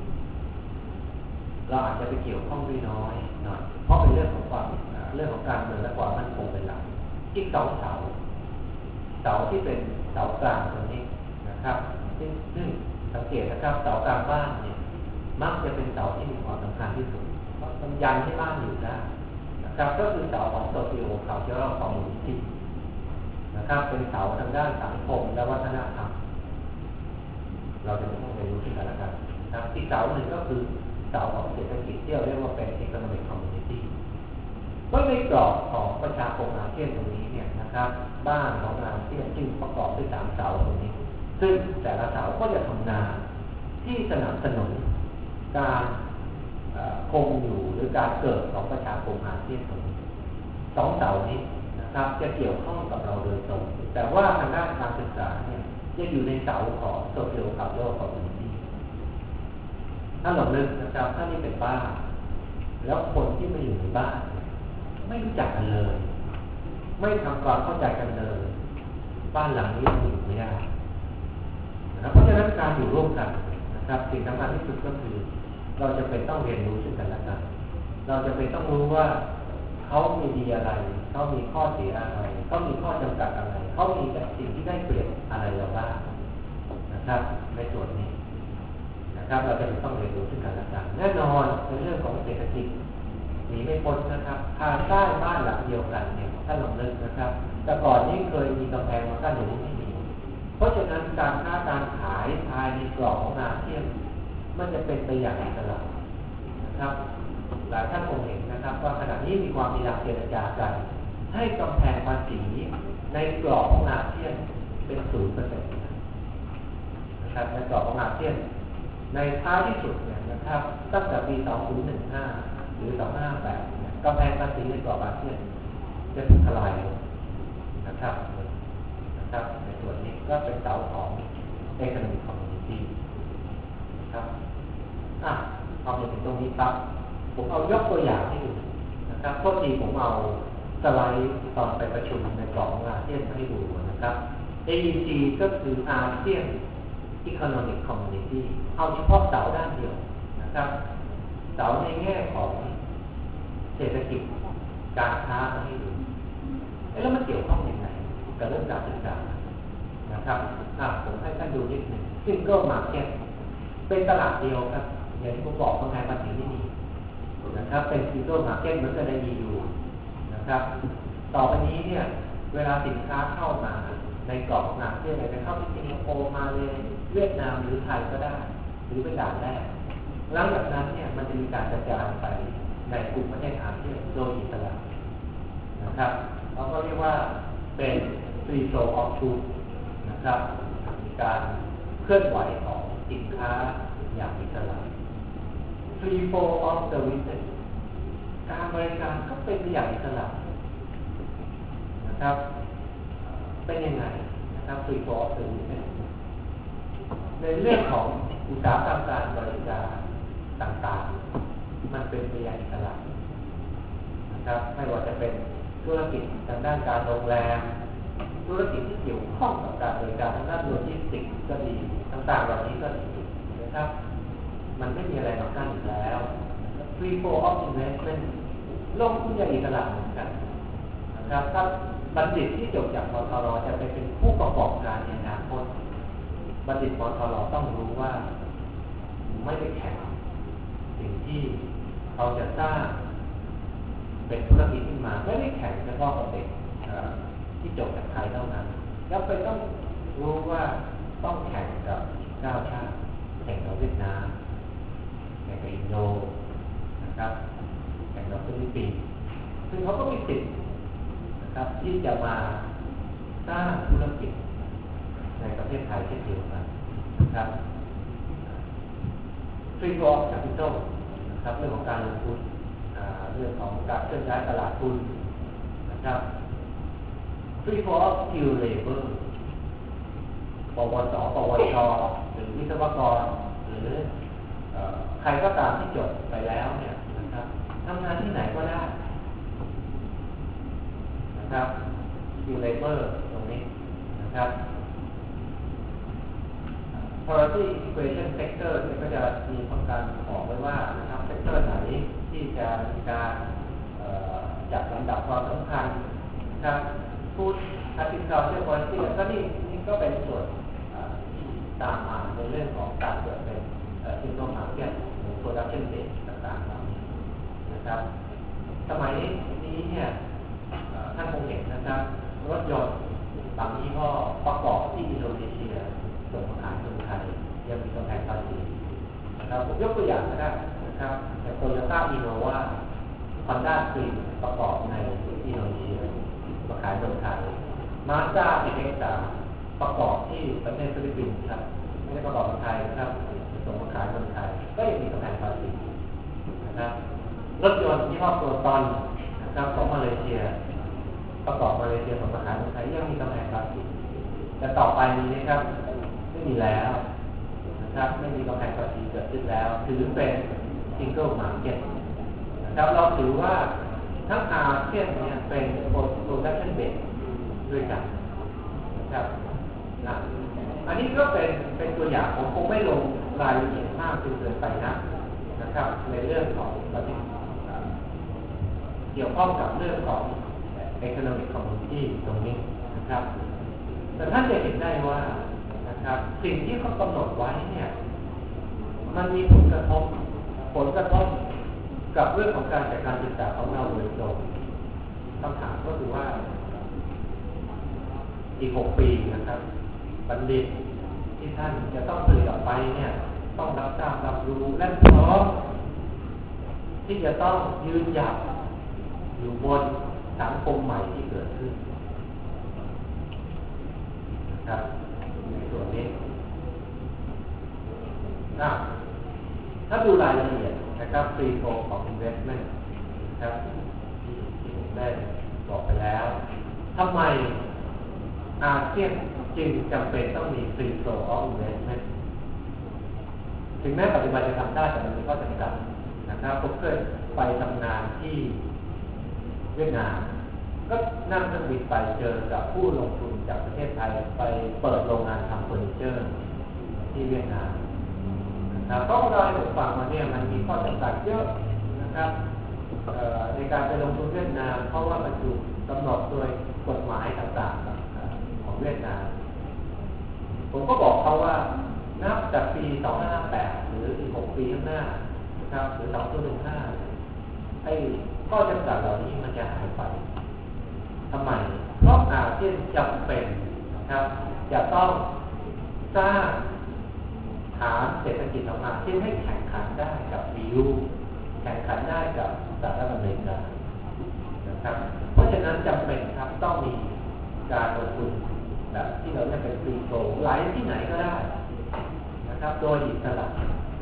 เราอาจจะไปเกี่ยวข้องด้วยน้อยหน่อยเพราะเป็นเรื่องของการเมืองและความมั่นคงเป็นหลักอีก2 เสาที่เป็นเสากลางตรงนี้นะครับซึ่งสังเกตนะครับเสากลางบ้านเนี่ยมักจะเป็นเสาที่มีความสำคัญที่สุดเพราะมันยันให้บ้านอยู่ได้นะครับก็คือเสาของ socio cultural community นะครับเป็นเสาทางด้านสังคมและวัฒนธรรมเราจะต้องเรียนรู้ที่กันและกันนะครับอีกเสาหนึ่งก็คือเสาของเศรษฐกิจที่เราเรียกว่าเป็น economic community ก็ในกรอบของประชาคมอาเซียนตรงนี้เนี่ยนะครับบ้านของอาเซียนจึงประกอบด้วย3 เสาตรงนี้ซึ่งแต่ละเสาก็จะทำงานที่สนับสนุนการคงอยู่หรือการเกิดของประชาคมอาเซียนตรงนี้2 เสานี้นะครับจะเกี่ยวข้องกับเราโดยตรงแต่ว่าทางด้านการศึกษาเนี่ยจะอยู่ในเสาของ socio cultural community ถ้าเรานึกนะครับถ้านี่เป็นบ้านแล้วคนที่มาอยู่ในบ้านไม่รู้จักกันเลยไม่ทำความเข้าใจกันเลยบ้านหลังนี้อยู่ไม่ได้เพราะฉะนั้นการอยู่ร่วมกันนะครับสิ่งสำคัญที่สุดก็คือเราจะเป็นต้องเรียนรู้ซึ่งกันและกันเราจะเป็นต้องรู้ว่าเขามีดีอะไรเขามีข้อเสียอะไรเขามีข้อจำกัดอะไรเขามีสิ่งที่ได้เปรียบอะไรเราบ้างนะครับในส่วนนี้นะครับเราจะต้องเรียนรู้ซึ่งกันและกันแน่นอนในเรื่องของเศรษฐกิจหนีไม่พ้นนะครับภายใต้บ้านหลังเดียวกันเนี่ยถ้าลองนึกนะครับแต่ก่อนนี้เคยมีกำแพงมากั้นอยู่ไม่มีเพราะฉะนั้นการค้าการขายภายในกรอบของอาเซียนมันจะเป็นไปอย่างอิสระนะครับหลายท่านคงเห็นนะครับว่าขณะนี้มีความพยายามเจรจากันให้กำแพงภาษีในกรอบของอาเซียนเป็น 0% นะครับในกรอบของอาเซียนในท้ายที่สุดเนี่ยนะครับตั้งแต่ปี 2015 หรือ 2558 เนี่ยกำแพงภาษีในกรอบอาเซียนจะถูกทลายลงนะครับในส่วนนี้ก็เป็นเสาของ economic community นะครับพอมาถึงตรงนี้ปั๊บผมเอายกตัวอย่างให้ดูนะครับโทษทีผมเอาสไลด์ตอนไปประชุมในกรอบของอาเซียนมาให้ดูนะครับ AEC ก็คือ ASEAN Economic Community เอาเฉพาะเสาด้านเดียวนะครับเสาในแง่ของเศรษฐกิจการค้ามาให้ดูแล้วมันเกี่ยวข้องยังไงกับเรื่องการศึกษานะครับผมให้ท่านดูนิดหนึ่ง Single Market เป็นตลาดเดียวครับอย่างที่ผมบอกกำแพงภาษีไม่มีนะครับเป็น Single Market เหมือนกับใน EU นะครับต่อไปนี้เนี่ยเวลาสินค้าเข้ามาในกรอบของอาเซียนจะเข้าที่สิงคโปร์มาเลยเวียดนามหรือไทยก็ได้หรือเป็นด่านแรกหลังจากนั้นเนี่ยมันจะมีการกระจายไปในกลุ่มประเทศอาเซียนโดยอิสระนะครับเราก็เรียกว่าเป็น free flow of goods นะครับมีการเคลื่อนไหวของสินค้าอย่างอิสระ free flow of services การบริการก็เป็นไปอย่างอิสระนะครับเป็นยังไงนะครับ free flow of services ในเรื่องของอุตสาหกรรมการบริการต่างๆมันเป็นไปอย่างอิสระนะครับไม่ว่าจะเป็นธุรกิจทางด้านการโรงแรมธุรกิจที่เกี่ยวข้องกับการบริการทางด้านโลจิสติกส์ก็ดีต่างๆเหล่านี้ก็ดีนะครับมันไม่มีอะไรมากั้นอีกแล้ว free flow of investment ลงทุนอย่างอิสระเหมือนกันนะครับถ้าบัณฑิตที่จบจากมทร.จะไปเป็นผู้ประกอบการในอนาคตบัณฑิตมทร.ต้องรู้ว่าเขาจะสร้างเป็นธุรกิจขึ้นมาไม่ได้แข่งเฉพาะกับเด็กที่จบจากไทยเท่านั้นแล้วไปต้องรู้ว่าต้องแข่งกับ9 ชาติแข่งกับเวียดนามแข่งกับอินโดนะครับแข่งกับฟิลิปปินส์ซึ่งเขาก็มีสิทธิ์นะครับที่จะมาสร้างธุรกิจในประเทศไทยเช่นเดียวกันนะครับ Free Flow of Capital นะครับเรื่องของการลงทุนเรื่องของการเคลื่อนย้ายตลาดทุนนะครับ Free Flow of Skilled Labor ปวส ปวช หรือวิศวกรหรือใครก็ตามที่จบไปแล้วเนี่ยนะครับทำงานที่ไหนก็ได้นะครับ Skilled Labor ตรงนี้นะครับ Priority Integration Sector ก็จะมีการบอกไว้ว่านะครับเซกเตอร์ไหนที่จะมีการจัดลำดับความสำคัญนะครับ Food Agriculture Policy ก็นี่ก็เป็นส่วนที่ตามมาในเรื่องของการเกิดเป็น Single Market หรือ Production Base ต่างๆเหล่านี้นะครับสมัยนี้เนี่ยท่านคงเห็นนะครับรถยนต์บางยี่ห้อประกอบที่อินโดนีเซียส่งมาขายเมืองไทยยังมีกำแพงภาษีนะครับผมยกตัวอย่างนะครับอย่างโตโยต้าอินโนวาฮอนด้าสตรีมประกอบในอินโดนีเซียมาขายเมืองไทยมาสด้าเอ็กซ์ตาประกอบที่ประเทศฟิลิปปินส์ครับไม่ได้ประกอบเมืองไทยนะครับส่งมาขายเมืองไทยก็ยังมีกำแพงภาษีนะครับรถยนต์ที่ห้อโปรตอนนะครับของมาเลเซียประกอบมาเลเซียส่งมาขายเมืองไทยยังมีกำแพงภาษีแต่ต่อไปนี้นะครับไม่มีแล้วนะครับไม่มีกำแพงภาษีเกิดขึ้นแล้วถือเป็น Single Market นะครับเราถือว่าทั้งอาเซียนเนี่ยเป็น Production Base ด้วยกันนะครับอันนี้ก็เป็นตัวอย่างผมคงไม่ลงรายละเอียดมากจนเกินไปนะครับในเรื่องของประเด็นเกี่ยวข้องกับเรื่องของ Economic Community ตรงนี้นะครับแต่ท่านจะเห็นได้ว่านะครับสิ่งที่เขากำหนดไว้เนี่ยมันมีผลกระทบกับเรื่องของการจัดการศึกษาของเราโดยตรงคำถามก็คือว่าอีก6 ปีนะครับบัณฑิตที่ท่านจะต้องผลิตออกไปเนี่ยต้องรับทราบรับรู้และพร้อมที่จะต้องยืนหยัดอยู่บนสังคมใหม่ที่เกิดขึ้นนะครับในส่วนนี้ถ้าดูรายละเอียดนะครับ Free Flow of Investment นะครับที่ผมได้บอกไปแล้วทำไมอาเซียนจึงจำเป็นต้องมี Free Flow of Investment ถึงแม้ปัจจุบันจะทำได้แต่มันมีข้อจำกัดนะครับผมเคยไปทำงานที่เวียดนามก็นั่งเครื่องบินไปเจอกับผู้ลงทุนจากประเทศไทยไปเปิดโรงงานทำเฟอร์นิเจอร์ที่เวียดนามนะครับก็เราให้ผมฟังมาเนี่ยมันมีข้อจำกัดเยอะนะครับในการไปลงทุนเวียดนามเพราะว่ามันถูกกำหนดโดยกฎหมายต่างๆของเวียดนามผมก็บอกเขาว่านับจากปี2558หรืออีก6 ปีข้างหน้านะครับหรือ2015ไอ้ข้อจำกัดเหล่านี้มันจะหายไปทำไมเพราะอาเซียนจำเป็นนะครับจะต้องสร้างฐานเศรษฐกิจของอาเซียนให้แข่งขันได้กับEUแข่งขันได้กับสหรัฐอเมริกานะครับเพราะฉะนั้นจำเป็นครับต้องมีการลงทุนแบบที่เราเรียกเป็นฟรีโฟลว์ไหลที่ไหนก็ได้นะครับโดยอิสระ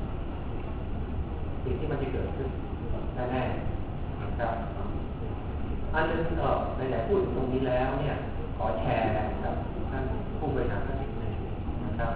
สิ่งที่มันจะเกิดขึ้นแน่ๆนะครับอันนึงไหนๆพูดถึงตรงนี้แล้วเนี่ยขอแชร์กับท่านผู้บริหารท่านนิดนึงนะครับ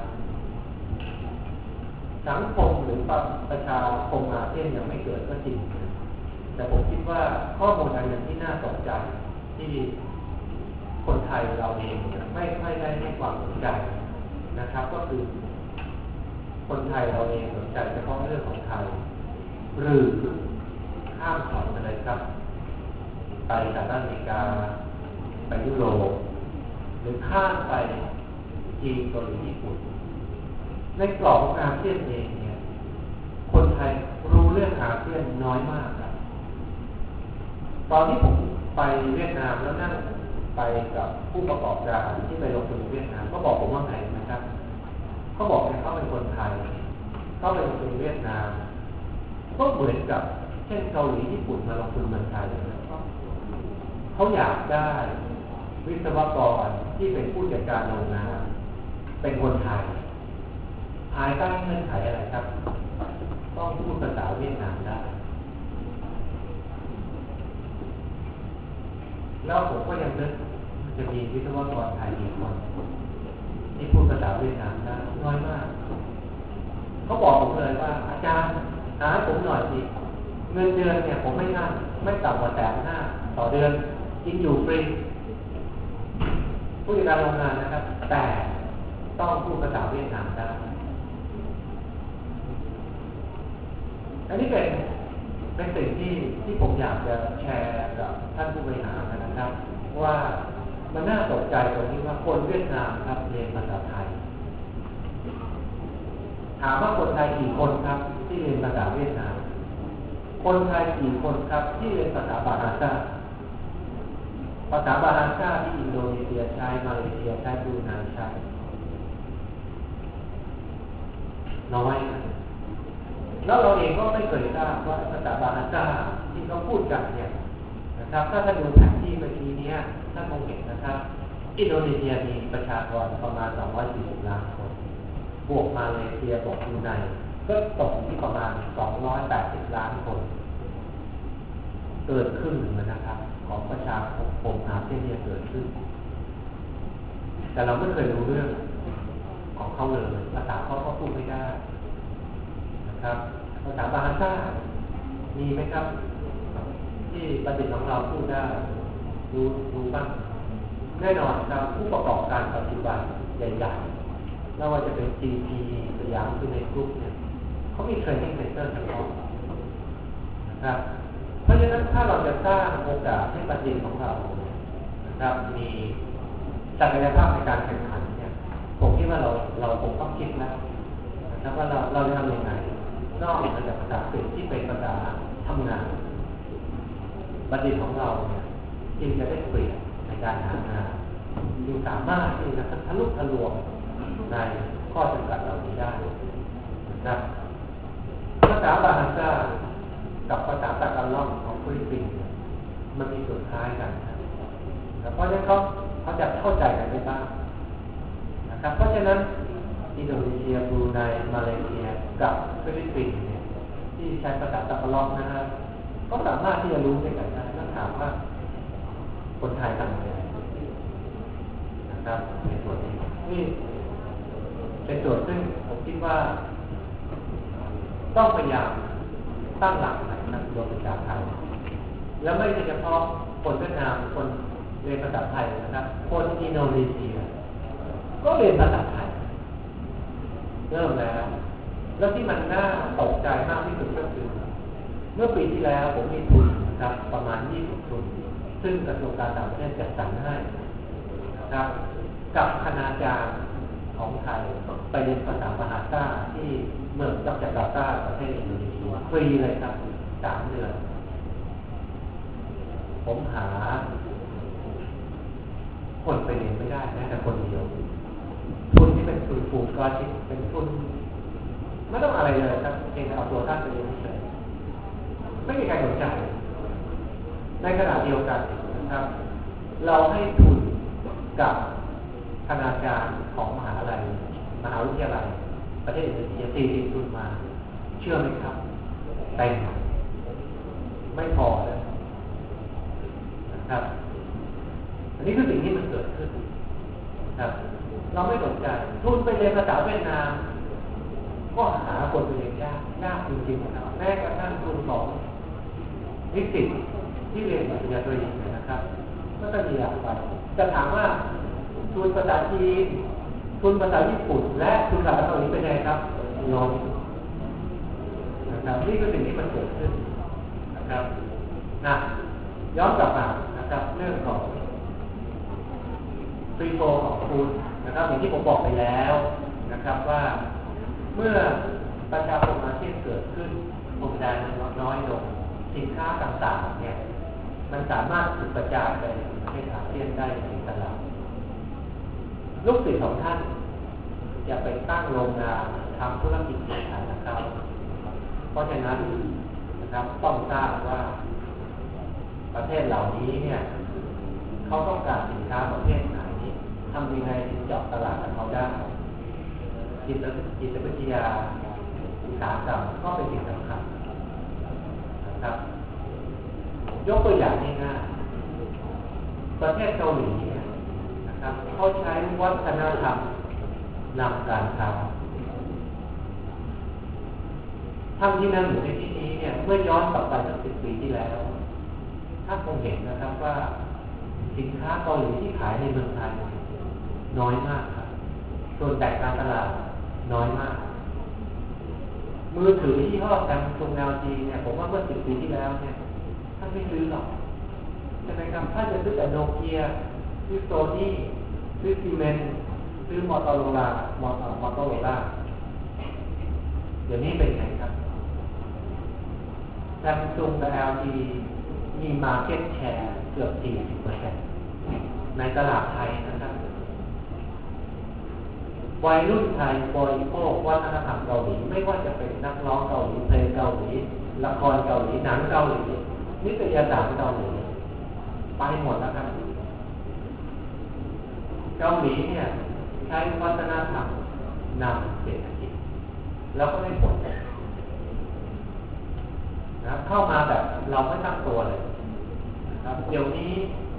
สังคมหรือประชาคมอาเซียนยังไม่เกิดก็จริงแต่ผมคิดว่าข้อมูลอันหนึ่งที่น่าสนใจที่คนไทยเราเองไม่ได้ให้ความสนใจนะครับก็คือคนไทยเราเองสนใจเฉพาะเรื่องของไทยหรือข้ามถอยไปเลยครับไปสหรัฐอเมริกาไปยุโรปหรือข้ามไปจีนเกาหลีญี่ปุ่นในกรอบของอาเซียนเองเนี่ยคนไทยรู้เรื่องอาเซียนซียนน้อยมากครับตอนที่ผมไปเวียดนามแล้วนั่งไปกับผู้ประกอบการที่ไปลงทุนในเวียดนามก็บอกผมว่าไงนะครับเขาบอกเนี่ยเขาเป็นคนไทยเขาไปลงทุนในเวียดนามก็เหมือนกับเช่นเกาหลีญี่ปุ่นมาลงทุนเมืองไทยเขาอยากได้วิศวกรที่เป็นผู้จัดการโรงงานเป็นคนไทยภายใต้เงื่อนไขอะไรครับต้องพูดภาษาเวียดนามได้แล้วผมก็ยังนึกจะมีวิศวกรไทยอีกคนที่พูดภาษาเวียดนามได้น้อยมากเขาบอกผมเลยว่าอาจารย์หาผมหน่อยสิเงินเดือนเนี่ยผมไม่นั่นไม่ต่ำกว่า150,000ต่อเดือนกินอยู่ฟรีผู้จัดการโรงงานนะครับแต่ต้องพูดภาษาเวียดนามได้อันนี้เป็นสิ่งที่ผมอยากจะแชร์กับท่านผู้บริหารนะครับว่ามันน่าตกใจตรงที่ว่าคนเวียดนามครับเรียนภาษาไทยถามว่าคนไทยกี่คนครับที่เรียนภาษาเวียดนามคนไทยกี่คนครับที่เรียนภาษาบาฮาซ่าภาษาบาฮาซ่าที่อินโดนีเซียใช้มาเลเซียใช้บรูไนใช้น้อยแล้วเราเองก็ไม่เคยทราบว่าภาษาบาฮาซ่าที่เขาพูดกันเนี่ยนะครับถ้าท่านดูแผนที่เมื่อกี้นี้ท่านคงเห็นนะครับอินโดนีเซียมีประชากรประมาณ240 ล้านคนบวกมาเลเซียบวกบรูไนก็ตกที่ประมาณ280 ล้านคนเกินครึ่งนะครับของประชากรอาเซียนเนี่ยเกิดขึ้นแต่เราไม่เคยรู้เรื่องของเขาเลยภาษาเขาก็พูดไม่ได้นะครับภาษาบาฮาซ่ามีไหมครับที่บัณฑิตของเราพูดได้รู้บ้างแน่นอนครับผู้ประกอบการปัจจุบันใหญ่ๆไม่ว่าจะเป็น GP สยามคือในกรุ๊ปเนี่ยเขามีเทรนนิ่งเซ็นเตอร์เฉพาะนะครับเพราะฉะนั้นถ้าเราจะสร้างโอกาสให้บัณฑิตของเรานะครับมีศักยภาพในการแข่งขันเนี่ยผมคิดว่าเราคงต้องคิดแล้วนะครับว่าเราจะทำยังไงนอกจากภาษาอังกฤษที่เป็นภาษาทำงานบัณฑิตของเราเนี่ยจึงจะได้เปรียบในการหางานจึงสามารถที่จะทะลุทะลวงในข้อจำกัดเหล่านี้ได้นะครับภาษาบาฮาซ่ากับภาษาตะกันล่องของฟิลิปปินส์มันมีส่วนคล้ายกันนะเพราะฉะนั้นเขาจะเข้าใจกันได้บ้างนะครับเพราะฉะนั้นอินโดนีเซียบรูไนมาเลเซียกับฟิลิปปินส์เนี่ยที่ใช้ภาษาตะกันล่องนะครับก็สามารถที่จะรู้ด้วยกันได้แล้วถามว่าคนไทยทำยังไงนะครับในส่วนนี้นี่เป็นส่วนซึ่งผมคิดว่าต้องพยายามตั้งหลักนะครับโดยภาษาไทยแล้วไม่ใช่เฉพาะคนเวียดนามคนเรียนภาษาไทยนะครับคนอินโดนีเซียก็เรียนภาษาไทยเริ่มแล้วที่มันน่าตกใจมากที่สุดก็คือเมื่อปีที่แล้วผมมีทุนนะครับประมาณ20 ทุนซึ่งกระทรวงการต่างประเทศจัดสรรให้นะครับกับคณาจารย์ของไทยไปเรียนภาษาบาฮาซ่าที่เมืองจาการ์ตาประเทศอินโดนีเซียฟรีเลยครับ3 เดือนผมหาคนไปเรียนไม่ได้แม้แต่คนเดียวทุนที่เป็นทุนฟูลสกอร์ชิพเป็นทุนไม่ต้องอะไรเลยครับเพียงแต่เอาตัวท่านไปเรียนเฉยไม่มีใครสนใจในขณะเดียวกันนะครับเราให้ทุนกับคณาจารย์ของมหาวิทยาลัยประเทศอินโดนีเซีย40 ทุนมาเชื่อไหมครับเต็มไม่พอเลยนะครับอันนี้คือสิ่งที่มันเกิดขึ้นนะครับเราไม่สนใจทุนไปเรียนภาษาเวียดนามก็หาคนไปเรียนยากจริงๆนะครับแม้กระทั่งทุนของนิสิตที่เรียนปริญญาตรีนะครับก็จะมีอย่างไรจะถามว่าทุนภาษาจีนทุนภาษาญี่ปุ่นและทุนภาษาเกาหลีเป็นไงครับน้อยนะครับนี่คือสิ่งที่มันเกิดขึ้นนะครับย้อนกลับมานะครับเรื่องของฟรีโฟลของทุนนะครับอย่างที่ผมบอกไปแล้วนะครับว่าเมื่อประชาคมอาเซียนเกิดขึ้นพรมแดนน้อยลงสินค้าต่างๆเนี่ยมันสามารถถูกกระจายไปประเทศอาเซียนได้ในตลาดลูกศิษย์ของท่านจะไปตั้งโรงงานทำธุรกิจขายนะครับเพราะฉะนั้นนะครับต้องทราบว่าประเทศเหล่านี้เนี่ยเขาต้องการสินค้าประเภทไหนทำยังไงถึงเจาะตลาดกับเขาได้จิตวิทยาอุตสาหกรรมก็เป็นสิ่งสำคัญนะครับยกตัวอย่างง่ายๆประเทศเกาหลีเนี่ยนะครับเขาใช้วัฒนธรรมนำการค้าท่านที่นั่งอยู่ในที่นี้เนี่ยเมื่อย้อนกลับไปสัก10 ปีที่แล้วท่านคงเห็นนะครับว่าสินค้าเกาหลีที่ขายในเมืองไทยน้อยมากครับส่วนแบ่งการตลาดน้อยมากมือถือที่ห้อSamsung LGเนี่ยผมว่าเมื่อ10 ปีที่แล้วเนี่ยท่านไม่ซื้อหรอกใช่ไหมครับท่านจะซื้อแต่โนเกียซื้อโซนี่ซื้อซีเมนต์ซื้อมอเตอร์โรล่าเดี๋ยวนี้เป็นไงครับ Samsung และ LG มี market share เกือบ 40% ในตลาดไทยนะครับวัยรุ่นไทยบริโภควัฒนธรรมเกาหลีไม่ว่าจะเป็นนักร้องเกาหลีเพลงเกาหลีละครเกาหลีหนังเกาหลีนิตยสารเกาหลีไปหมดแล้วครับเกาหลีเนี่ยใช้วัฒนธรรมนำเศรษฐกิจแล้วก็ได้ผลนะเข้ามาแบบเราไม่ตั้งตัวเลยนะครับเดี๋ยวนี้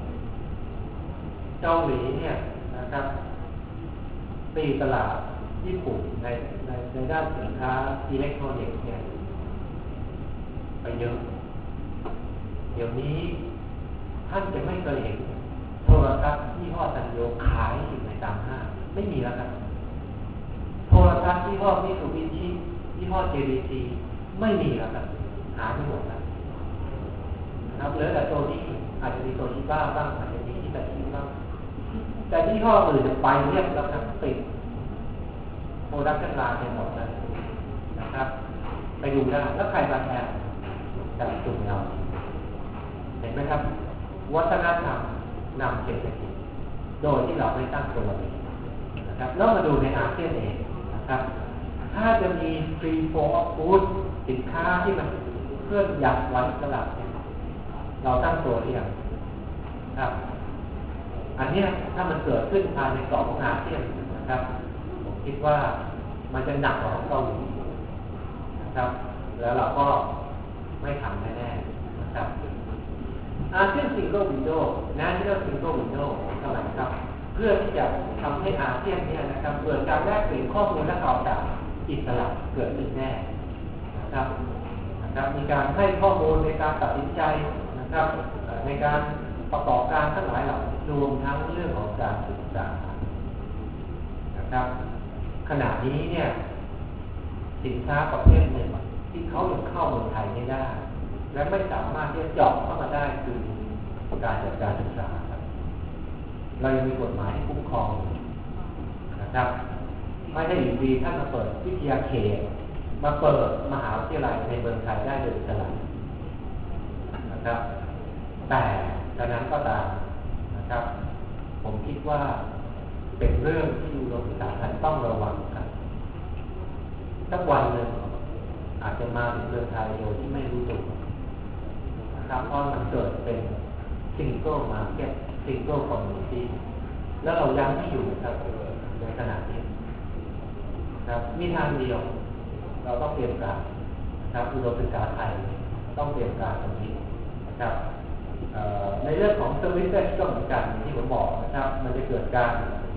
เกาหลีเนี่ยนะครับตีตลาดญี่ปุ่นในด้านสินค้าอิเล็กทรอนิกส์เนี่ยไปเยอะเดี๋ยวนี้ท่านจะไม่เคยเห็นโทรทัศน์ยี่ห้อซันโยขายอยู่ในตามห้างไม่มีแล้วครับโทรทัศน์ยี่ห้อมิตซูบิชิยี่ห้อ JVC ไม่มีแล้วครับหาไม่หมดแล้วนะครับเหลือแต่ตัวนี้อาจจะมีโตชิบ้าบ้างอาจจะมีที่แบบนี้บ้างแต่ยี่ห้ออื่นไปเรียบแล้วครับปิดโปรดักชั่นไลน์ไปหมดแล้วนะครับไปดูได้แล้วใครมาแทนจากจุดเราเห็นไหมครับวัฒนธรรมนำเศรษฐกิจโดยที่เราไม่ตั้งตัวเองนะครับแล้วมาดูในอาเซียนเองนะครับถ้าจะมี free flow of goods สินค้าที่มันเพื่อยัดไว้ตลาดเนี่ยเราตั้งตัวหรือยังครับอันนี้ถ้ามันเกิดขึ้นภายในกรอบของอาเซียนนะครับผมคิดว่ามันจะหนักกว่าของเกาหลีนะครับแล้วเราก็ไม่ทำแน่ๆนะครับอาเซียนซิงเกิลวินโดว์ National Single Window เท่าไหร่ครับเพื่อที่จะทำให้อาเซียนเนี่ยนะครับเกิดการแลกเปลี่ยนข้อมูลและข่าวสารอิสระเกิดขึ้นแน่นะครับมีการให้ข้อมูลในการตัดสินใจนะครับในการประกอบการทั้งหลายเหล่านี้รวมทั้งเรื่องของการศึกษานะครับขณะนี้เนี่ยสินค้าประเภทหนึ่งที่เขายังเข้าเมืองไทยไม่ได้และไม่สามารถที่จะเจาะเข้ามาได้คือการจัดการศึกษาครับเรายังมีกฎหมายที่คุ้มครองนะครับไม่ได้อยู่ดีท่านมาเปิดวิทยาเขตมาเปิดมหาวิทยาลัยในเมืองไทยได้โดยอิสระนะครับแต่ดังนั้นก็ตามนะครับผมคิดว่าเป็นเรื่องที่อุดมศึกษาไทยต้องระวังครับสักวันหนึ่งอาจจะมาถึงเมืองไทยโดยที่ไม่รู้ตัวนะครับเพราะมันเกิดเป็น single market single community แล้วเรายังไม่อยู่ครับในขณะนี้ครับมีทางเดียวเราต้องเตรียมการนะครับอุดมศึกษาไทยต้องเตรียมการตรงนี้นะครับในเรื่องของ services ก็เหมือนกันที่ผมบอกนะครับมันจะเกิดการ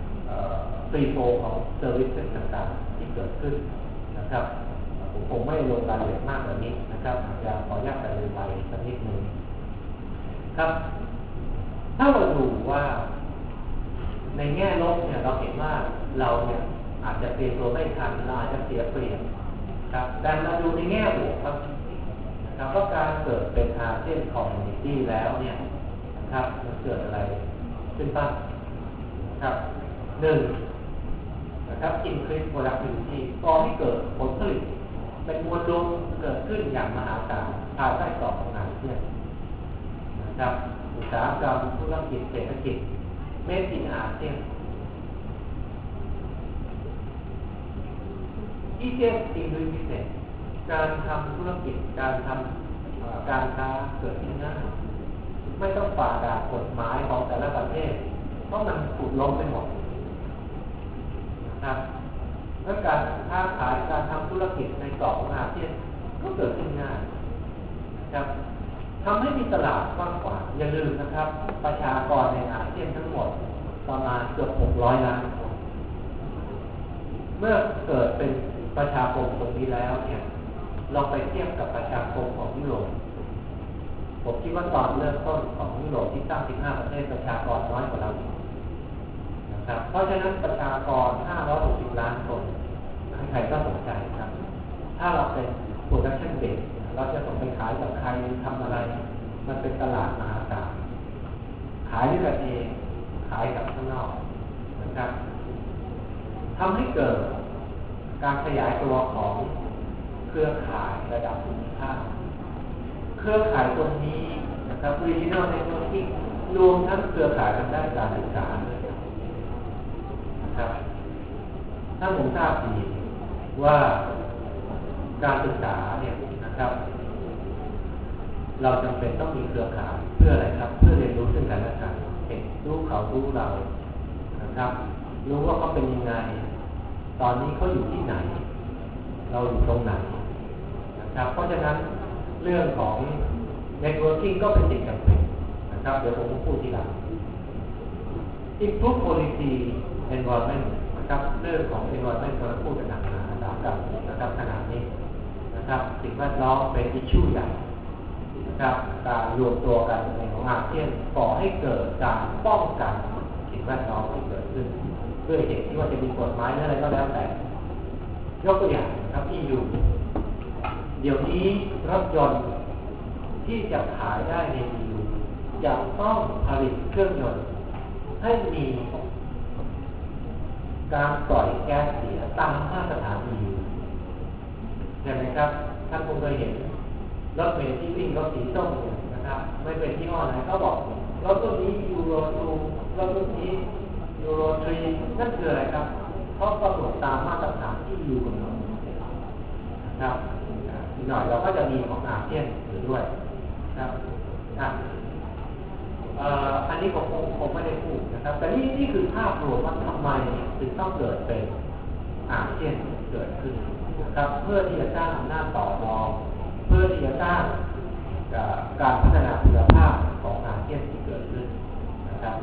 free flow ของ services ต่างๆที่เกิดขึ้นนะครับผมคงไม่ลงรายละเอียดมากกว่านี้นะครับจะขออนุญาตแต่เลยไปสักนิดนึงครับถ้าเราดูว่าในแง่ลบเนี่ยเราเห็นว่าเราเนี่ยอาจจะเปลี่ยนตัวไม่ทันเราอาจจะเสียเปรียบครับแต่เราดูในแง่บวกครับนะครับเพราะการเกิดเป็นอาเซียนคอมมูนิตี้แล้วเนี่ยนะครับมันเกิดอะไรขึ้นบ้างครับ1นะครับ increase productivity ก่อให้เกิดผลผลิตเป็นมวลรวมเกิดขึ้นอย่างมหาศาลภายใต้กรอบของอาเซียนนะครับอุตสาหกรรมธุรกิจเศรษฐกิจเมดอินอาเซียนที่เจ็ดสิ่งโดยพิเศษการทำธุรกิจการทำการค้าเกิดขึ้นง่ายไม่ต้องฝ่าด่านกฎหมายของแต่ละประเทศเพราะมันถูกล้มไปหมดนะครับและการค้าขายการทำธุรกิจในกรอบของอาเซียนก็เกิดขึ้นง่ายนะครับทำให้มีตลาดกว้างขวางอย่าลืมนะครับประชากรในอาเซียนทั้งหมดประมาณเกือบ600 ล้านคนเมื่อเกิดเป็นประชาคมตรงนี้แล้วเนี่ยเราไปเทียบกับประชาคมของยุโรปผมคิดว่าตอนเริ่มต้นของยุโรปที่ตั้ง15 ประเทศประชากรน้อยกว่าเรานะครับเพราะฉะนั้นประชากร560 ล้านคนใครๆก็สนใจครับถ้าเราเป็น production base เราจะส่งไปขายกับใครทำอะไรมันเป็นตลาดมหาศาลขายด้วยกันเองขายกับข้างนอกนะครับทำให้เกิดการขยายตัวของเครือข่ายระดับภูมิภาคเครือข่ายตรงนี้นะครับ regional networking รวมทั้งเครือข่ายทางด้านการศึกษาด้วยนะครับถ้าผมทราบดีว่าการศึกษาเนี่ยนะครับเราจำเป็นต้องมีเครือข่ายเพื่ออะไรครับเพื่อเรียนรู้ซึ่งกันและกันเห็นรู้เขารู้เรานะครับรู้ว่าเขาเป็นยังไงตอนนี้เขาอยู่ที่ไหนเราอยู่ตรงไหนนะครับเพราะฉะนั้นเรื่องของ networking ก็เป็นสิ่งจำเป็นนะครับเดี๋ยวผมพูดทีหลัง improve policy environment นะครับเรื่องของ environment เราพูดกันหนักหนาสามกับนะครับขนาดนี้นะครับสิ่งแวดล้อมเป็น issue ใหญ่นะครับการรวมตัวกันในของอาเซียนก่อให้เกิดการป้องกันสิ่งแวดล้อมที่เกิดขึ้นด้วยเหตุที่ว่าจะมีกฎหมายอะไรก็แล้วแต่ยกตัวอย่างนะครับที่อยู่เดี๋ยวนี้รถยนต์ที่จะขายได้ใน EU จะต้องผลิตเครื่องยนต์ให้มีการปล่อยแก๊สเสียตามมาตรฐาน EU เห็นไหมครับท่านคงเคยเห็นรถเมล์ที่วิ่งรถสีส้มนะครับไม่เป็นที่ห้อไหนเขาบอกรถรุ่นนี้ยูโร2รถรุ่นนี้ยูโร3นั่นคืออะไรครับเขากำหนดตามมาตรฐานที่ EU กำหนดนะครับอีกหน่อยเราก็จะมีของอาเซียนอยู่ด้วยครับอันนี้ผมคงไม่ได้พูดนะครับแต่นี่คือภาพรวมว่าทำไมถึงต้องเกิดเป็นอาเซียนเกิดขึ้นนะครับเพื่อที่จะสร้างอำนาจต่อรองเพื่อที่จะสร้างการพัฒนาคุณภาพของอาเซียนที่เกิดขึ้นนะครับ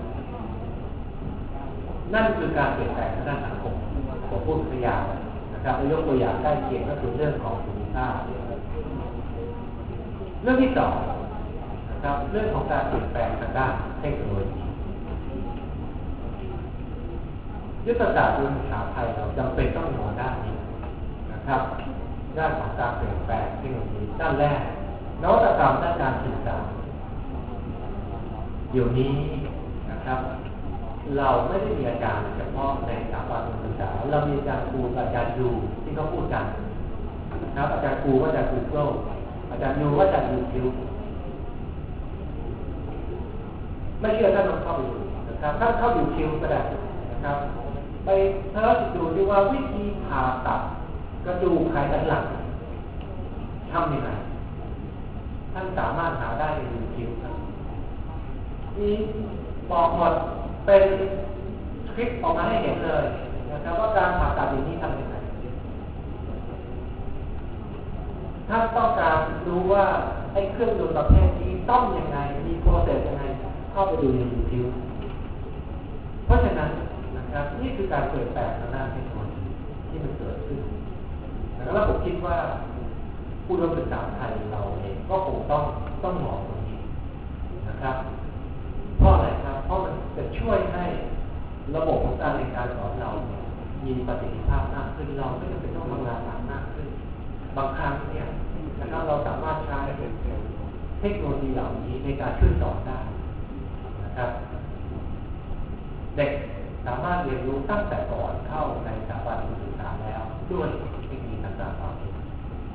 นั่นคือการเปลี่ยนแปลงทางด้านสังคมผมพูดตัวอย่างนะครับยกตัวอย่างใกล้เคียงก็คือเรื่องของภูมิภาคเรื่องที่สองนะครับเรื่องของการเปลี่ยนแปลงทางด้านเทคโนโลยียุทธศาสตร์การศึกษาไทยเราจำเป็นต้องมองด้านนี้นะครับด้านของการเปลี่ยนแปลงเทคโนโลยีด้านแรกนวัตกรรมด้านการสื่อสารเดี๋ยวนี้นะครับเราไม่ได้มีอาจารย์เฉพาะในสถาบันศึกษาเรามีอาจารย์ครูอาจารย์ยูที่เขาพูดกันนะครับอาจารย์ครูว่าอาจารย์ Google อาจารย์ยูว่าอาจารย์ YouTube ไม่เชื่อท่านลองเข้าไปดูนะครับถ้าเข้า YouTube ก็ได้นะครับไปเสิร์ชดูดีว่าวิธีผ่าตัดกระดูกไขสันหลังทำยังไงท่านสามารถหาได้ใน YouTube ครับมีบอกหมดเป็นคลิปออกมาให้เห็นเลยนะครับว่าการผ่าตัดอย่างนี้ทำยังไงถ้าต้องการรู้ว่าไอ้เครื่องยนต์ประเภทนี้ต้องยังไงมีโปรเซสยังไงเข้าไปดูใน YouTube เพราะฉะนั้นนะครับนี่คือการเปลี่ยนแปลงทางด้านเทคโนโลยีที่มันเกิดขึ้นแล้วผมคิดว่าผู้ร่วมศึกษาไทยเราเองก็คงต้องมองตรงนี้นะครับเพราะอะไรครับเพราะมันจะช่วยให้ระบบของการเรียนการสอนเรามีประสิทธิภาพมากขึ้นเราไม่จำเป็นต้องทำงานหนักมากขึ้นบางครั้งเนี่ยนะครับเราสามารถใช้เทคโนโลยีเหล่านี้ในการช่วยสอนได้นะครับเด็กสามารถเรียนรู้ตั้งแต่ก่อนเข้าในสถาบันศึกษาแล้วด้วยเทคนิคต่างๆเหล่านี้นะค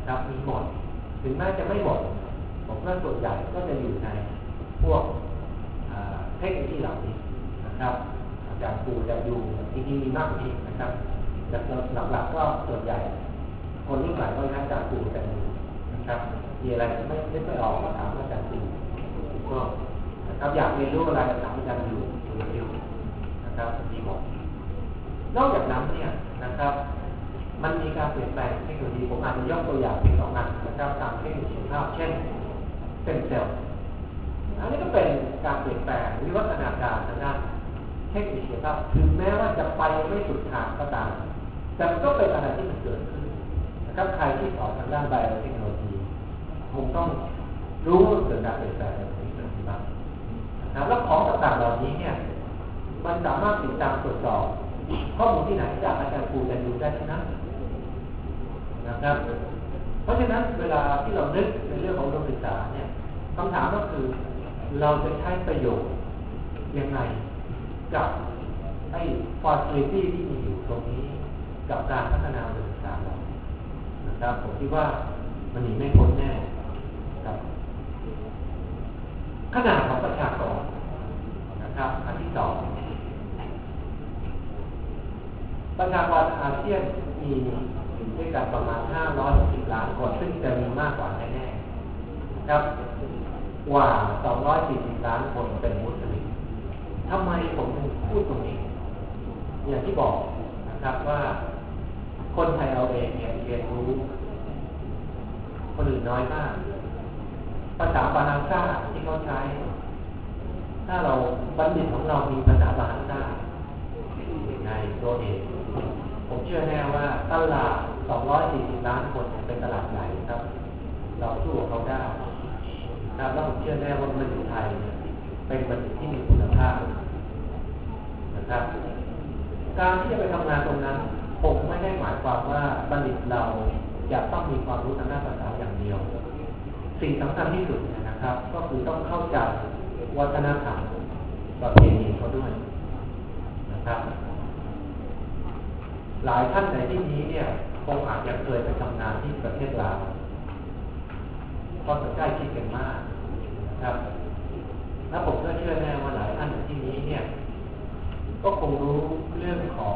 นะครับมีหมดถึงแม้จะไม่หมดผมว่าส่วนใหญ่ก็จะอยู่ในพวกเทคโนโลยีเหล่านี้นะครับอาจารย์ปูจะอยู่จริงๆมีมากกว่านี้นะครับแต่หลักๆก็ส่วนใหญ่คนรุ่นใหม่ก็ใช้อาจารย์ปูกันอยู่นะครับมีอะไรไม่ออกมาถามอาจารย์ปูก็นะครับอยากเรียนรู้อะไรถามอาจารย์อยู่นะครับมีหมดนอกจากนั้นเนี่ยนะครับมันมีการเปลี่ยนแปลงเทคโนโลยีผมอาจจะยกตัวอย่างเป็น2 อันนะครับตามเทคโนโลยีสุขภาพเช่นเต็มเซลล์อันนี้ก็เป็นการเปลี่ยนแปลงวิวัฒนาการทางด้านเทคโนโลยีสุขภาพถึงแม้ว่าจะไปไม่สุดทางก็ตามแต่ก็เป็นอะไรที่มันเกิดขึ้นนะครับใครที่สอนทางด้านไบโอเทคโนโลยีคงต้องรู้ว่าเกิดการเปลี่ยนแปลงในเรื่องนี้บ้างนะครับแล้วของต่างๆเหล่านี้เนี่ยมันสามารถติดตามตรวจสอบข้อมูลที่ไหนจากอาจารย์ปูจะดูได้ทั้งนั้นนะครับเพราะฉะนั้นเวลาที่เรานึกในเรื่องของอุดมศึกษาเนี่ยคำถามก็คือเราจะใช้ประโยชน์ยังไงกับไอ้ facility ที่มีอยู่ตรงนี้กับการพัฒนาอุดมศึกษาเรานะครับผมคิดว่ามันหนีไม่พ้นแน่ครับขนาดของประชากรนะครับอันที่ 2ประชากรอาเซียนมีอยู่ด้วยกันประมาณ560 ล้านคนซึ่งจะมีมากกว่าแน่ๆนะครับกว่า240 ล้านคนเป็นมุสลิมทำไมผมถึงพูดตรงนี้อย่างที่บอกนะครับว่าคนไทยเราเองเนี่ยเรียนรู้คนอื่นน้อยมากภาษาบาฮาซ่าที่เขาใช้ถ้าเราบัณฑิตของเรามีภาษาบาฮาซ่าในตัวเองผมเชื่อแน่ว่าตลาด240 ล้านคนเป็นตลาดใหญ่ครับเราสู้กับเขาได้ครับแล้วผมเชื่อแน่ว่าบัณฑิตไทยเป็นบัณฑิตที่มีคุณภาพนะครับการที่จะไปทำงานตรงนั้นผมไม่ได้หมายความว่าบัณฑิตเราจะต้องมีความรู้ทางด้านภาษาอย่างเดียวสิ่งสำคัญที่สุดนะครับก็คือต้องเข้าใจวัฒนธรรมประเพณีเขาด้วยนะครับหลายท่านในที่นี้เนี่ยคงอาจจะเคยไปทำงานที่ประเทศลาวเพราะใกล้ชิดกันมากนะครับและผมก็เชื่อแน่ว่าหลายท่านในที่นี้เนี่ยก็คงรู้เรื่องของ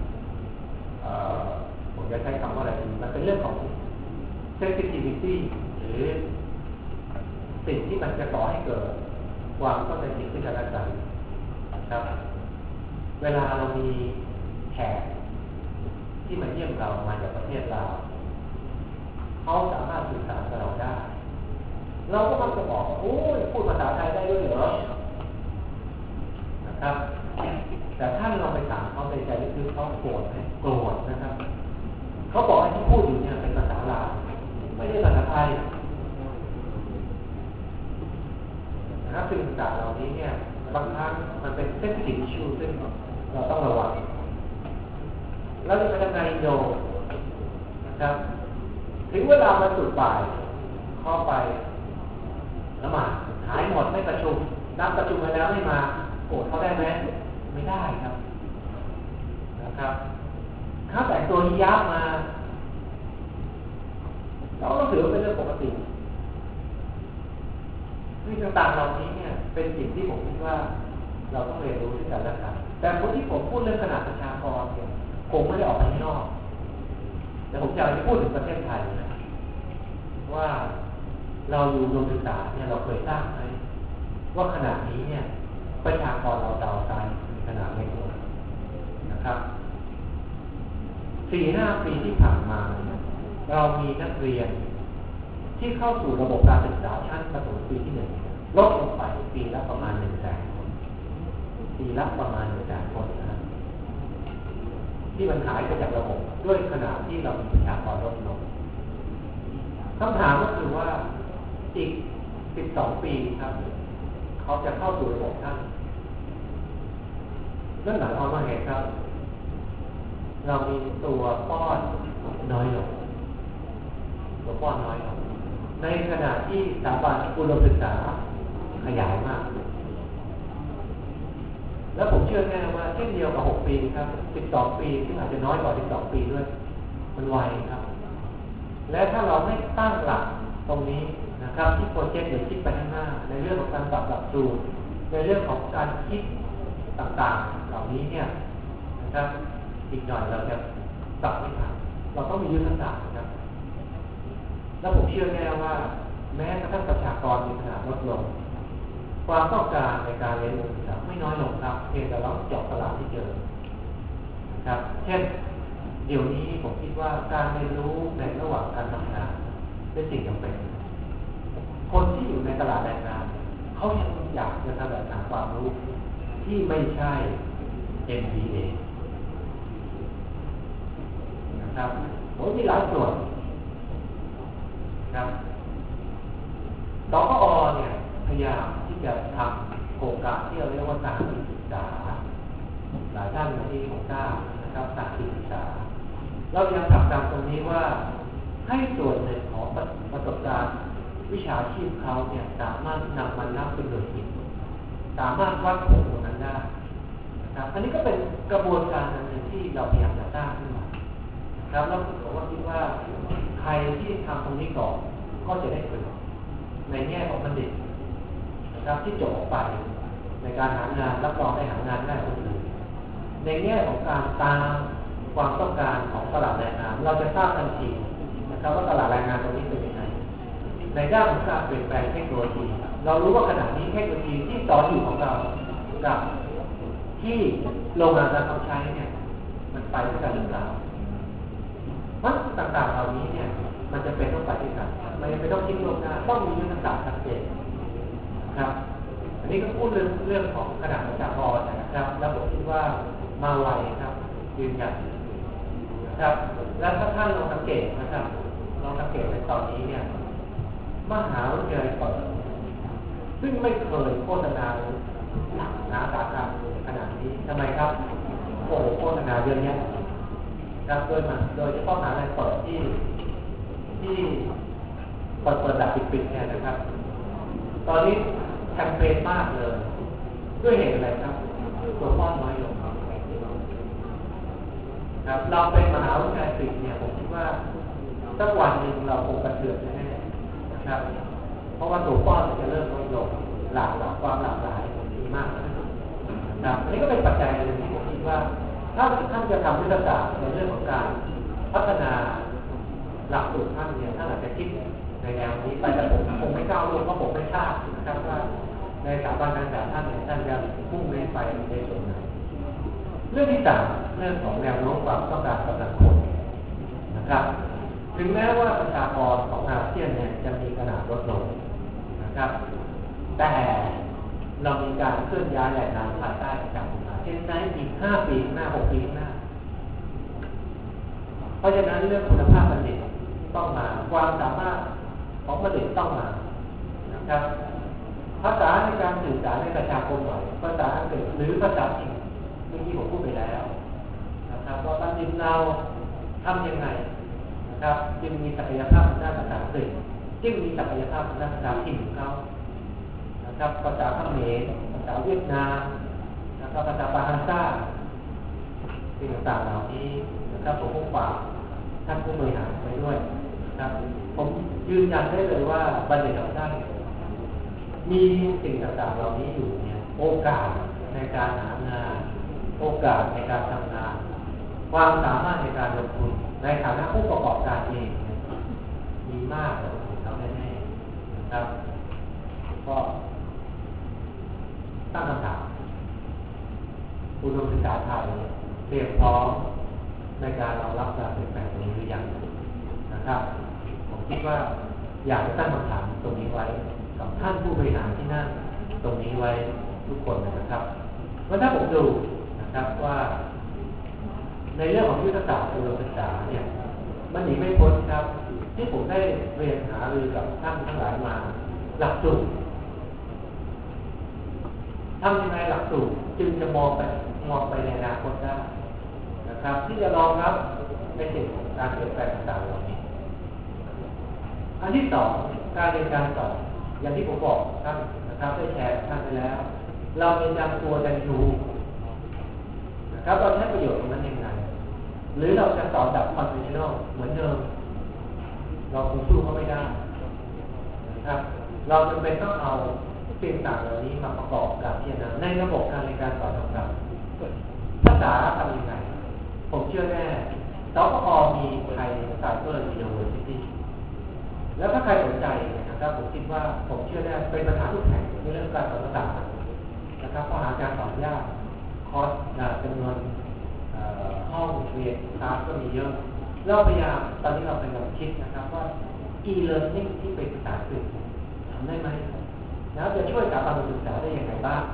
ผมจะใช้คำว่าอะไรดีมันเป็นเรื่องของ sensitivity หรือสิ่งที่มันจะก่อให้เกิดความเข้าใจผิดขึ้นกันและกันนะครับเวลาเรามีแขกที่มาเยี่ยมเรามาจากประเทศลาวเขาสามารถสื่อสารกับเราได้เราก็มักจะบอกโอ้ยพูดภาษาไทยได้ด้วยเหรอนะครับแต่ท่านเราไปถามเขาในใจลึกๆเขาโกรธไหมโกรธนะครับเขาบอกให้ที่พูดอยู่เนี่ยเป็นภาษาลาวไม่ใช่ภาษาไทยนะครับสิ่งต่างๆเหล่านี้เนี่ยบางครั้งมันเป็นเส้นสินชูซึ่งเราต้องระวังแล้วจะไปทำงานอินโดนะครับถึงเวลามาสุดบ่ายเข้าไปละหมาดหายหมดไม่ประชุมนัดประชุมมาแล้วไม่มาโกรธเขาได้ไหมไม่ได้ครับนะครับเขาแต่งตัวฮิญาบมาเราก็ถือว่าเป็นเรื่องปกติสิ่งต่างๆเหล่านี้เนี่ยเป็นสิ่งที่ผมคิดว่าเราต้องเรียนรู้ด้วยกันและกันแต่คนที่ผมพูดเรื่องขนาดประชากรเนี่ยผมไม่ได้ออกไปข้างนอกแต่ผมอยากจะพูดถึงประเทศไทยนะว่าเราอยู่อุดมศึกษาเนี่ยเราเคยทราบไหมว่าขนาดนี้เนี่ยประชากรเราดาวไซน์มีขนาดเล็กลงนะครับ 4-5 ปีที่ผ่านมาเรามีนักเรียนที่เข้าสู่ระบบการศึกษาชั้นประถมปีที่ 1ลดลงไปปีละประมาณ 100,000 คนปีละประมาณ 100,000 คนนะครับที่มันหายไปจากระบบด้วยขนาดที่เรามีประชากรลดลงคำถามก็คือว่าอีก12 ปีครับเขาจะเข้าสู่ระบบท่านนั่นหมายความว่าไงครับเรามีตัวป้อนน้อยลงตัวป้อนน้อยลงในขณะที่สถาบันอุดมศึกษาขยายมากแล้วผมเชื่อแน่ว่าเช่นเดียวกับ6 ปีครับ12 ปีซึ่งอาจจะน้อยกว่า12 ปีด้วยมันไวครับและถ้าเราไม่ตั้งหลักตรงนี้นะครับที่โปรเจกต์หรือคิดไปข้างหน้าในเรื่องของการปรับหลักสูตรในเรื่องของการคิดต่างๆเหล่านี้เนี่ยนะครับอีกหน่อยเราจะปรับไม่ทันเราต้องมียุทธศาสตร์นะครับแล้วผมเชื่อแน่ว่าแม้กระทั่งประชากรมีขนาดลดลงความต้องการในการเรียนรู้ไม่น้อยลงครับเพียงแต่เราเจาะตลาดที่เจอนะครับเช่นเดี๋ยวนี้ผมคิดว่าการเรียนรู้ในระหว่างการทำงานเป็นสิ่งจำเป็นคนที่อยู่ในตลาดแรงงานเขายังอยากจะแสวงหาความรู้ที่ไม่ใช่ MBA นะครับโอ้มีหลายส่วนครับสกอ.เนี่ยพยายามที่จะทำโครงการที่เราเรียกว่าสาธิตศึกษาหลายท่านที่ผมทราบนะครับสาธิตศึกษาเราพยายามผลักดันตรงนี้ว่าให้ส่วนหนึ่งของประสบการณ์วิชาชีพเขาเนี่ยสามารถนำมานับเป็นหน่วยกิจสามารถวัดผลตรงนั้นได้นะครับอันนี้ก็เป็นกระบวนการหนึ่งที่เราพยายามจะสร้างขึ้นมาครับแล้วผมก็คิดว่าใครที่ทำตรงนี้ก่อนก็จะได้ประโยชน์ในแง่ของบัณฑิตนะครับที่จบออกไปในการหางานรับรองได้หางานได้คนอื่นในแง่ของการตามความต้องการของตลาดแรงงานเราจะทราบทันทีนะครับว่าตลาดแรงงานตรงนี้เป็นยังไงในด้านของการเปลี่ยนแปลงเทคโนโลยีเรารู้ว่าขณะนี้เทคโนโลยีที่สอนอยู่ของเรากับที่โรงงานการทำใช้เนี่ยมันไปด้วยกันหรือเปล่าวัตถุต่างๆเหล่านี้เนี่ยมันจะเป็นต้องไปด้วยกันมันจะเป็นต้องคิดล่วงหน้าต้องมียุทธศาสตร์ชัดเจนครับอันนี้ก็พูดเรื่องของขนาดประชากรนะครับแล้วผมคิดว่ามาไวครับยืนยันนะครับแล้วถ้าท่านลองสังเกตนะครับลองสังเกตในตอนนี้เนี่ยมหาวิทยาลัยเปิดซึ่งไม่เคยโฆษณาหนักหนาสาหัสขนาดนี้ทำไมครับโอ้โฆษณาเยอะแยะครับโดยเฉพาะมหาวิทยาลัยเปิดที่เปิดแบบปิดๆเนี่ยนะครับตอนนี้แคมเปญมากเลยด้วยเหตุอะไรครับตัวป้อนน้อยลงครับเราเป็นมหาวิทยาลัยปิดเนี่ยผมคิดว่าสักวันหนึ่งเราคงกระเทือนแน่ๆนะครับเพราะว่าตัวป้อนจะเริ่มลดลงหลากหลายความหลากหลายมีมากนะครับอันนี้ก็เป็นปัจจัยหนึ่งที่ผมคิดว่าถ้าท่านจะทำยุทธศาสตร์ในเรื่องของการพัฒนาหลักสูตรท่านเนี่ยท่านอาจจะคิดในแนวนี้ไปแต่ผมคงไม่ก้าวล่วงเพราะผมไม่ทราบนะครับว่าในสถาบันการศึกษาท่านเนี่ยท่านจะพุ่งเน้นไปในส่วนไหนเรื่องที่สามเรื่องของแนวโน้มความต้องการกำลังคนนะครับถึงแม้ว่าประชากรของอาเซียนเนี่ยจะมีขนาดลดลงนะครับแต่เรามีการเคลื่อนย้ายแรงงานภายใต้ประชาคมอาเซียนในอีก5 ปีหน้า6 ปีหน้าเพราะฉะนั้นเรื่องคุณภาพบัณฑิตต้องมาความสามารถของบัณฑิตต้องมานะครับภาษาในการสื่อสารในประชาคมใหม่ภาษาอังกฤษหรือภาษาอังกฤษเมื่อกี้ผมพูดไปแล้วนะครับว่าบัณฑิตเราทำยังไงนะครับจึงมีศักยภาพด้านภาษาอังกฤษจึงมีศักยภาพด้านภาษาถิ่นของเขานะครับภาษาเขมรภาษาเวียดนามนะครับภาษาบาฮันซ่าสิ่งต่างๆเหล่านี้นะครับผมคงฝากท่านผู้บริหารไปด้วยนะครับผมยืนยันได้เลยว่าบัณฑิตของท่านมีสิ่งต่างๆเหล่านี้อยู่เนี่ยโอกาสในการหางานโอกาสในการทำงานความสามารถในการลงทุนในฐานะผู้ประกอบการเองมีมากกว่าคนอื่นเขาแน่ๆนะครับก็ตั้งคำถามอุดมศึกษาไทยเตรียมพร้อมในการรองรับการเปลี่ยนแปลงนี้หรือยังนะครับผมคิดว่าอยากจะตั้งคำถามตรงนี้ไว้กับท่านผู้บริหารที่นั่นตรงนี้ไว้ทุกคนนะครับเพราะถ้าผมดูนะครับว่าในเรื่องของยุทธศาสตร์อุดมศึกษาเนี่ยมันหนีไม่พ้นครับที่ผมได้เรียนหารือกับท่านทั้งหลายมาหลักสูตรทำยังไงหลักสูตรจึงจะมองไปในอนาคตได้นะครับที่จะรองรับในสิ่งของการเปลี่ยนแปลงต่างๆเหล่านี้อันที่สองการเรียนการสอนอย่างที่ผมบอกท่านนะครับได้แชร์ท่านไปแล้วเรามีจำตัวจันทูนะครับเราใช้ประโยชน์ตรงนั้นยังไงหรือเราจะสอนแบบ conventional เหมือนเดิมเราคงสู้เขาไม่ได้นะครับเราจำเป็นต้องเอาสิ่งต่างเหล่านี้มาประกอบการพิจารณาในระบบการเรียนการสอนของเราภาษาทำยังไงผมเชื่อแน่สปอ.มีไทยไซเบอร์ยูนิเวอร์ซิตี้แล้วถ้าใครสนใจนะครับผมคิดว่าผมเชื่อแน่เป็นปัญหาทุกแห่งในเรื่องการสอนภาษานะครับเพราะหาการสอนยากคอร์สจำนวนห้องเรียนคลาสก็มีเยอะเราพยายามตอนนี้เราพยายามคิดนะครับว่า e-learning ที่เป็นภาษาอังกฤษทำได้ไหมแล้วจะช่วยกับการศึกษาได้อย่างไรบ้าง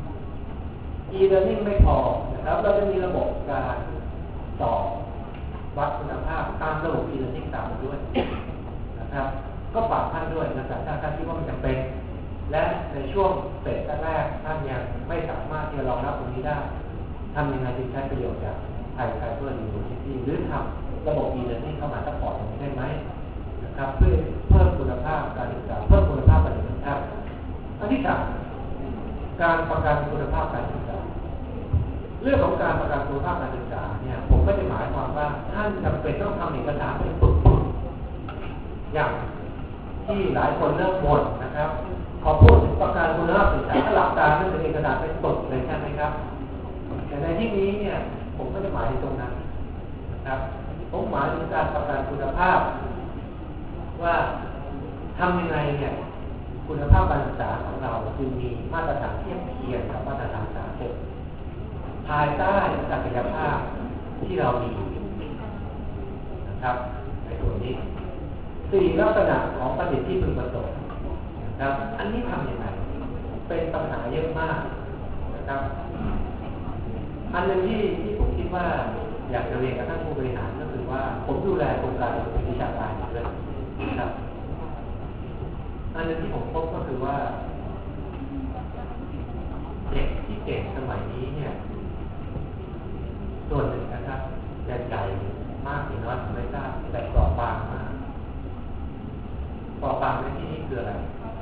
e-learning ไม่พอนะครับเราจะมีระบบการสอบวัดคุณภาพตามระบบ e-learning ตามมาด้วยนะครับก็ฝากท่านด้วยนะครับถ้าท่านคิดว่ามันจำเป็นและในช่วงเฟสแรกท่านยังไม่สามารถที่จะรองรับตรงนี้ได้ทำยังไงจึงใช้ประโยชน์จากไทยไซเบอร์ยูนิเวอร์ซิตี้หรือทำระบบ e-learning เข้ามาซัพพอร์ตตรงนี้ได้ไหมนะครับเพื่อเพิ่มคุณภาพการศึกษาเพิ่มคุณภาพการศึกษาอันที่สามการประกันคุณภาพการศึกษาเรื่องของการประกันคุณภาพการศึกษาเนี่ยผมก็จะหมายความว่าท่านจำเป็นต้องทำเอกสารเป็นปึกๆอย่างที่หลายคนเริ่มบ่นนะครับขอพูดถึงประกันคุณภาพการศึกษาถ้าหลักการนั่นเป็นเอกสารเป็นปึกเลยใช่ไหมครับแต่ในที่นี้เนี่ยผมก็จะหมายถึงตรงนั้นนะครับผมหมายถึงการประกันคุณภาพว่าทำยังไงเนี่ยคุณภาพการศึกษาของเราจึงมีมาตรฐานเทียบเคียงกับมาตรฐานสากลภายใต้ศักยภาพที่เรามีนะครับในส่วนนี้สี่ลักษณะของประสิทธิที่พึงประสงค์นะครับอันนี้ทำยังไงเป็นปัญหาเยอะมากนะครับอันนึงที่ผมคิดว่าอยากจะเรียนกับท่านผู้บริหารก็คือว่าผมดูแลโครงการวิชาการอยู่ด้วยนะครับอันนึงที่ผมพบก็คือว่าเด็กที่เก่งสมัยนี้เนี่ยส่วนหนึ่งนะครับใจมากหรือน้อยไม่ทราบแต่เปราะบางมากเปราะบางในที่นี้คืออะไร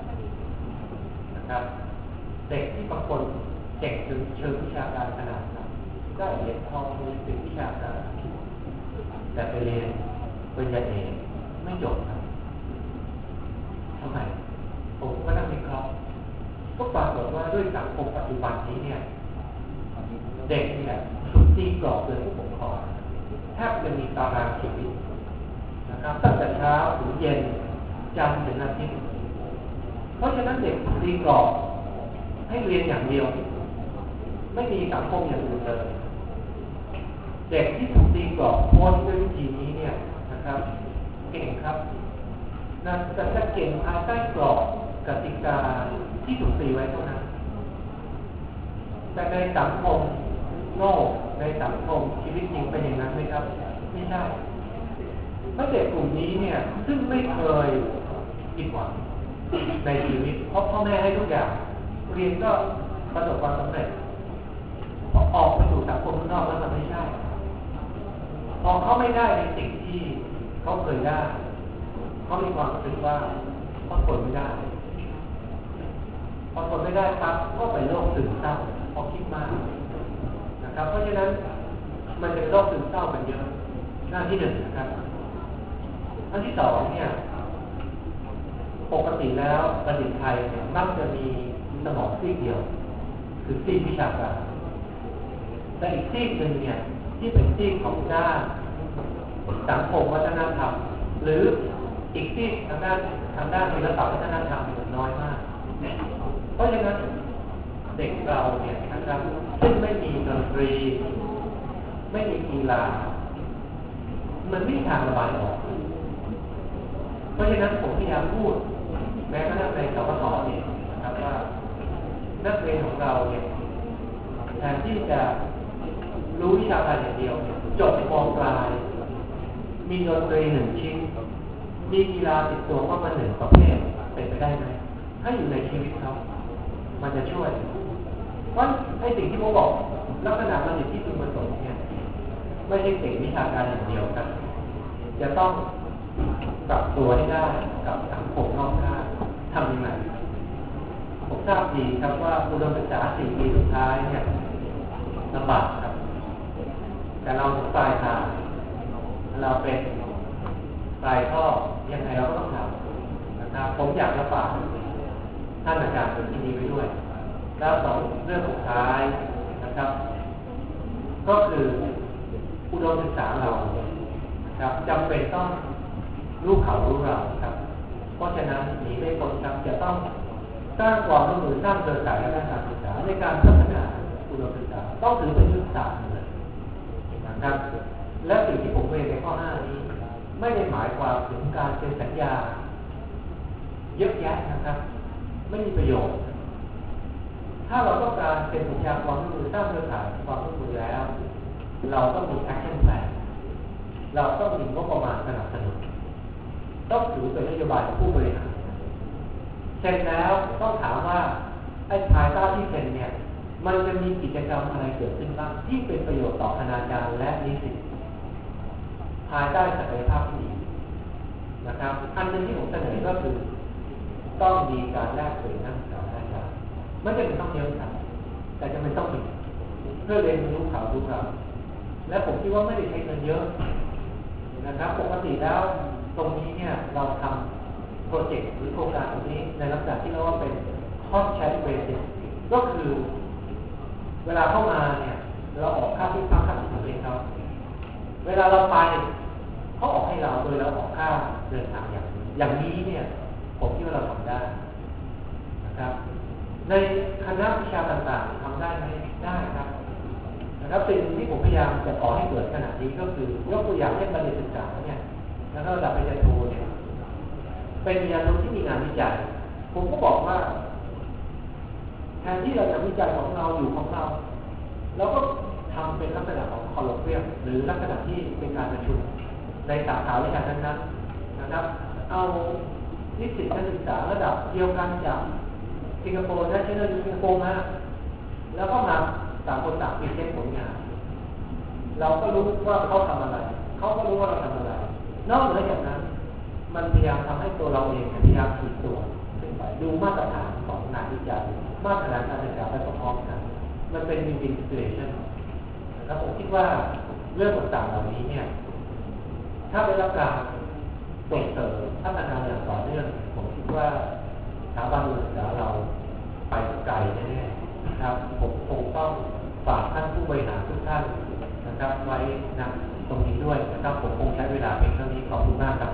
นะครับเด็กที่บางคนเก่งถึงเชิงวิชาการขนาดนั้นได้เหรียญทองในสิ่งวิชาการแต่ไปเรียนปริญญาเอกไม่จบครับทำไมผมก็นั่งวิเคราะห์ก็ปรากฏว่าด้วยสังคมปัจจุบันนี้เนี่ยเด็กเนี่ยถูกตีกรอบโดยผู้ปกครองแทบจะมีตารางชีวิตนะครับตั้งแต่เช้าถึงเย็นจันทร์ถึงอาทิตย์เพราะฉะนั้นเด็กตีกรอบให้เรียนอย่างเดียวไม่มีสังคมอย่างอื่นเลยเด็กที่ถูกตีกรอบโค้ชด้วยวิธีนี้เนี่ยนะครับเก่งครับนั่นจะเก่งภายใต้กรอบกติกาที่ถูกตีไว้เท่านั้นแต่ในสังคมโลกในสังคมชีวิตจริงเป็นอย่างนั้นไหมครับไม่ใช่เพราะเด็กกลุ่มนี้เนี่ยซึ่งไม่เคยผิดหวังในชีวิตเพราะพ่อแม่ให้ทุกอย่างเรียนก็ประสบความสำเร็จพอออกไปสู่สังคมข้างนอกแล้วมันไม่ใช่พอเขาไม่ได้ในสิ่งที่เขาเคยได้เขามีความรู้สึกว่าเขาทนไม่ได้พอทนไม่ได้ปั๊บก็ไปโรคซึมเศร้าพอคิดมากนะครับเพราะฉะนั้นมันจะเป็นโรคซึมเศร้ากันเยอะหน้าที่หนึ่งนะครับอันที่สองเนี่ยปกติแล้วบัณฑิตไทยเนี่ยมักจะมีสมองซีกเดียวคือซีกวิชาการแต่อีกซีกหนึ่งเนี่ยที่เป็นซีกของด้านสังคมวัฒนธรรมหรืออีกซีกทางด้านศิลปะวัฒนธรรมน้อยมากเพราะฉะนั้นเด็กเราเนี่ยนะครับซึ่งไม่มีดนตรีไม่มีกีฬามันไม่มีทางระบายออกเพราะฉะนั้นผมพยายามพูดแม้กระทั่งในสปท.เนี่ยนะครับว่านักเรียนของเราเนี่ยแทนที่จะรู้วิชาการอย่างเดียวจบม.ปลายมีดนตรีหนึ่งชิ้นมีกีฬาติดตัวเข้ามาหนึ่งประเภทเป็นไปได้ไหมให้อยู่ในชีวิตเขามันจะช่วยเพราะไอ้สิ่งที่ผมบอกลักษณะบัณฑิตที่พึงประสงค์เนี่ยไม่ใช่เก่งวิชาการอย่างเดียวครับจะต้องปรับตัวให้ได้กับสังคมรอบข้างทำยังไงผมทราบดีครับว่าอุดมศึกษา4 ปีสุดท้ายเนี่ยลำบากครับแต่เราถึงปลายทางเราเป็นปลายท่อยังไงเราก็ต้องทำนะครับผมอยากจะฝากท่านอาจารย์เป็นที่นี้ไปด้วยแล้วสองเรื่องสุดท้ายนะครับก็คืออุดมศึกษาเราครับจำเป็นต้องรู้เขารู้เราครับเพราะฉะนั้นหนีไม่พ้นครับจะต้องสร้างความร่วมมือสร้างเครือข่ายและการศึกษาในการพัฒนาอุดมศึกษาต้องถือเป็นยุทธศาสตร์เลยนะครับและสิ่งที่ผมเรียนในข้อ 5 นี้ไม่ได้หมายความถึงการเซ็นสัญญาเยอะแยะนะครับไม่มีประโยชน์ถ้าเราต้องการเซ็นสัญญาความร่วมมือสร้างเครือข่ายความร่วมมือแล้วเราต้องมี action plan เราต้องมีงบประมาณสนับสนุนต้องถือเป็นนโยบายของผู้บริหารเซ็นแล้วต้องถามว่าไอ้ภายใต้ที่เซ็นเนี่ยมันจะมีกิจกรรมอะไรเกิดขึ้นบ้างที่เป็นประโยชน์ต่อคณาจารย์และนิสิตภายใต้ศักยภาพที่ดีนะครับอันนึงที่ผมเสนอก็คือต้องมีการแลกเปลี่ยนนักศึกษาอาจารย์ไม่จำเป็นต้องเยอะครับแต่จำเป็นต้องมีเพื่อเรียนรู้เขารู้เราและผมคิดว่าไม่ได้ใช้เงินเยอะนะครับปกติแล้วตรงนี้เนี่ยเราทำโปรเจกต์หรือโครงการตรงนี้ในลักษณะที่เรียกว่าเป็น cost share basis ก็คือเวลาเข้ามาเนี่ยเราออกค่าที่พักค่าที่อยู่ให้เขาเวลาเราไปเขาออกให้เราโดยเราออกค่าเดินทางอย่างนี้เนี่ยผมคิดว่าเราทำได้นะครับในคณะวิชาต่างๆทำได้ไหมได้ครับนะครับสิ่งที่ผมพยายามจะขอให้เกิดขนาดนี้ก็คือยกตัวอย่างเช่นบัณฑิตศึกษาเนี่ยแล้วก็ระดับปริญญาโทเนี่ยเป็นปริญญาโทที่มีงานวิจัยผมก็บอกว่าแทนที่เราจะวิจัยของเราอยู่ของเราแล้วก็ทำเป็นลักษณะของคอลโลเคียมหรือลักษณะที่เป็นการประชุมในสาขาวิชานั้นๆนะครับเอานิสิตนักศึกษาระดับเดียวกันจากสิงคโปร์และเชนเนอร์สิงคโปร์มาแล้วก็มาต่างคนต่างมีเช็คผลงานเราก็รู้ว่าเขาทำอะไรเขาก็รู้ว่าเราทำอะไรนอกเหนือจากนั้นมันพยายามทำให้ตัวเราเองพยายามขีดตัวขึ้นไปดูมาตรฐานของงานวิจัยมาตรฐานการศึกษาไปพร้อมๆกันมันเป็นวินวินซิทูเอชั่นแล้วผมคิดว่าเรื่องต่างๆเหล่านี้เนี่ยถ้าได้รับการส่งเสริมพัฒนาอย่างต่อเนื่องผมคิดว่าสถาบันศึกษาเราไปไกลแน่ๆนะครับผมคงต้องฝากท่านผู้บริหารทุกท่านนะครับไว้ณตรงนี้ด้วยนะครับผมคงใช้เวลาเพียงเท่านี้ขอบคุณมากครับ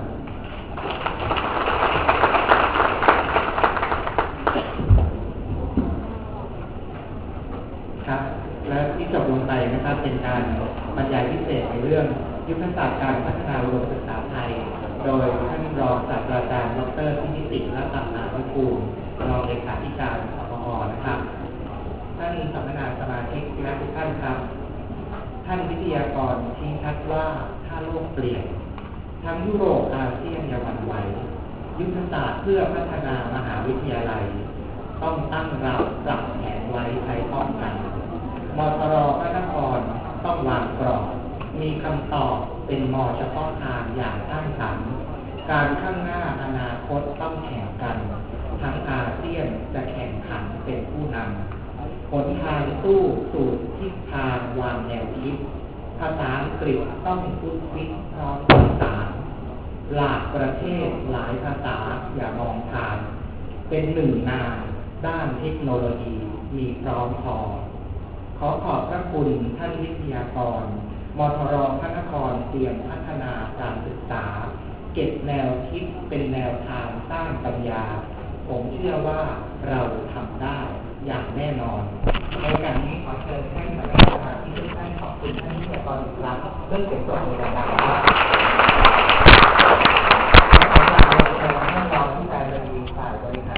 ครับและที่จบลงไปนะครับเป็นการบรรยายพิเศษในเรื่องยุทธศาสตร์การพัฒนาอุดมศึกษาไทยโดยท่านรองศาสตราจารย์ดร.พินิติรัตนานุกูลรองเลขาธิการสปอ.นะครับท่านสำนักงานสมาชิกและทุกท่านครับท่านวิทยากรชี้ชัดว่าถ้าโลกเปลี่ยนทั้งยุโรปอาเซียนอย่าหวั่นไหวยุทธศาสตร์เพื่อพัฒนามหาวิทยาลัยต้องตั้งรับปรับแผนไว้ใช้ป้องกันมทร.พระนครต้องวางกรอบมีคำตอบเป็นม.เฉพาะทางอย่างสร้างสรรค์การข้างหน้าอนาคตต้องแข่งกันทั้งอาเซียนจะแข่งขันเป็นผู้นำหนทางสู้สู่ทิศทางวางแนวคิดภาษาอังกฤษต้องพูดคิดพร้อมสื่อสารหลากประเทศหลายภาษาอย่ามองผ่านเป็นหนึ่งนามด้านเทคโนโลยีมีพร้อมพอขอขอบพระคุณท่านวิทยากรมทร.พระนครเตรียมพัฒนาการศึกษาเก็บแนวคิดเป็นแนวทางสร้างปัญญาผมเชื่อว่าเราทำได้อย่างแน่นอนในการนี้ขอเชิญท่านประธานที่ทุกท่านขอบคุณท่านวิทยากรอีกครั้งเพื่อเก็บตัวในการ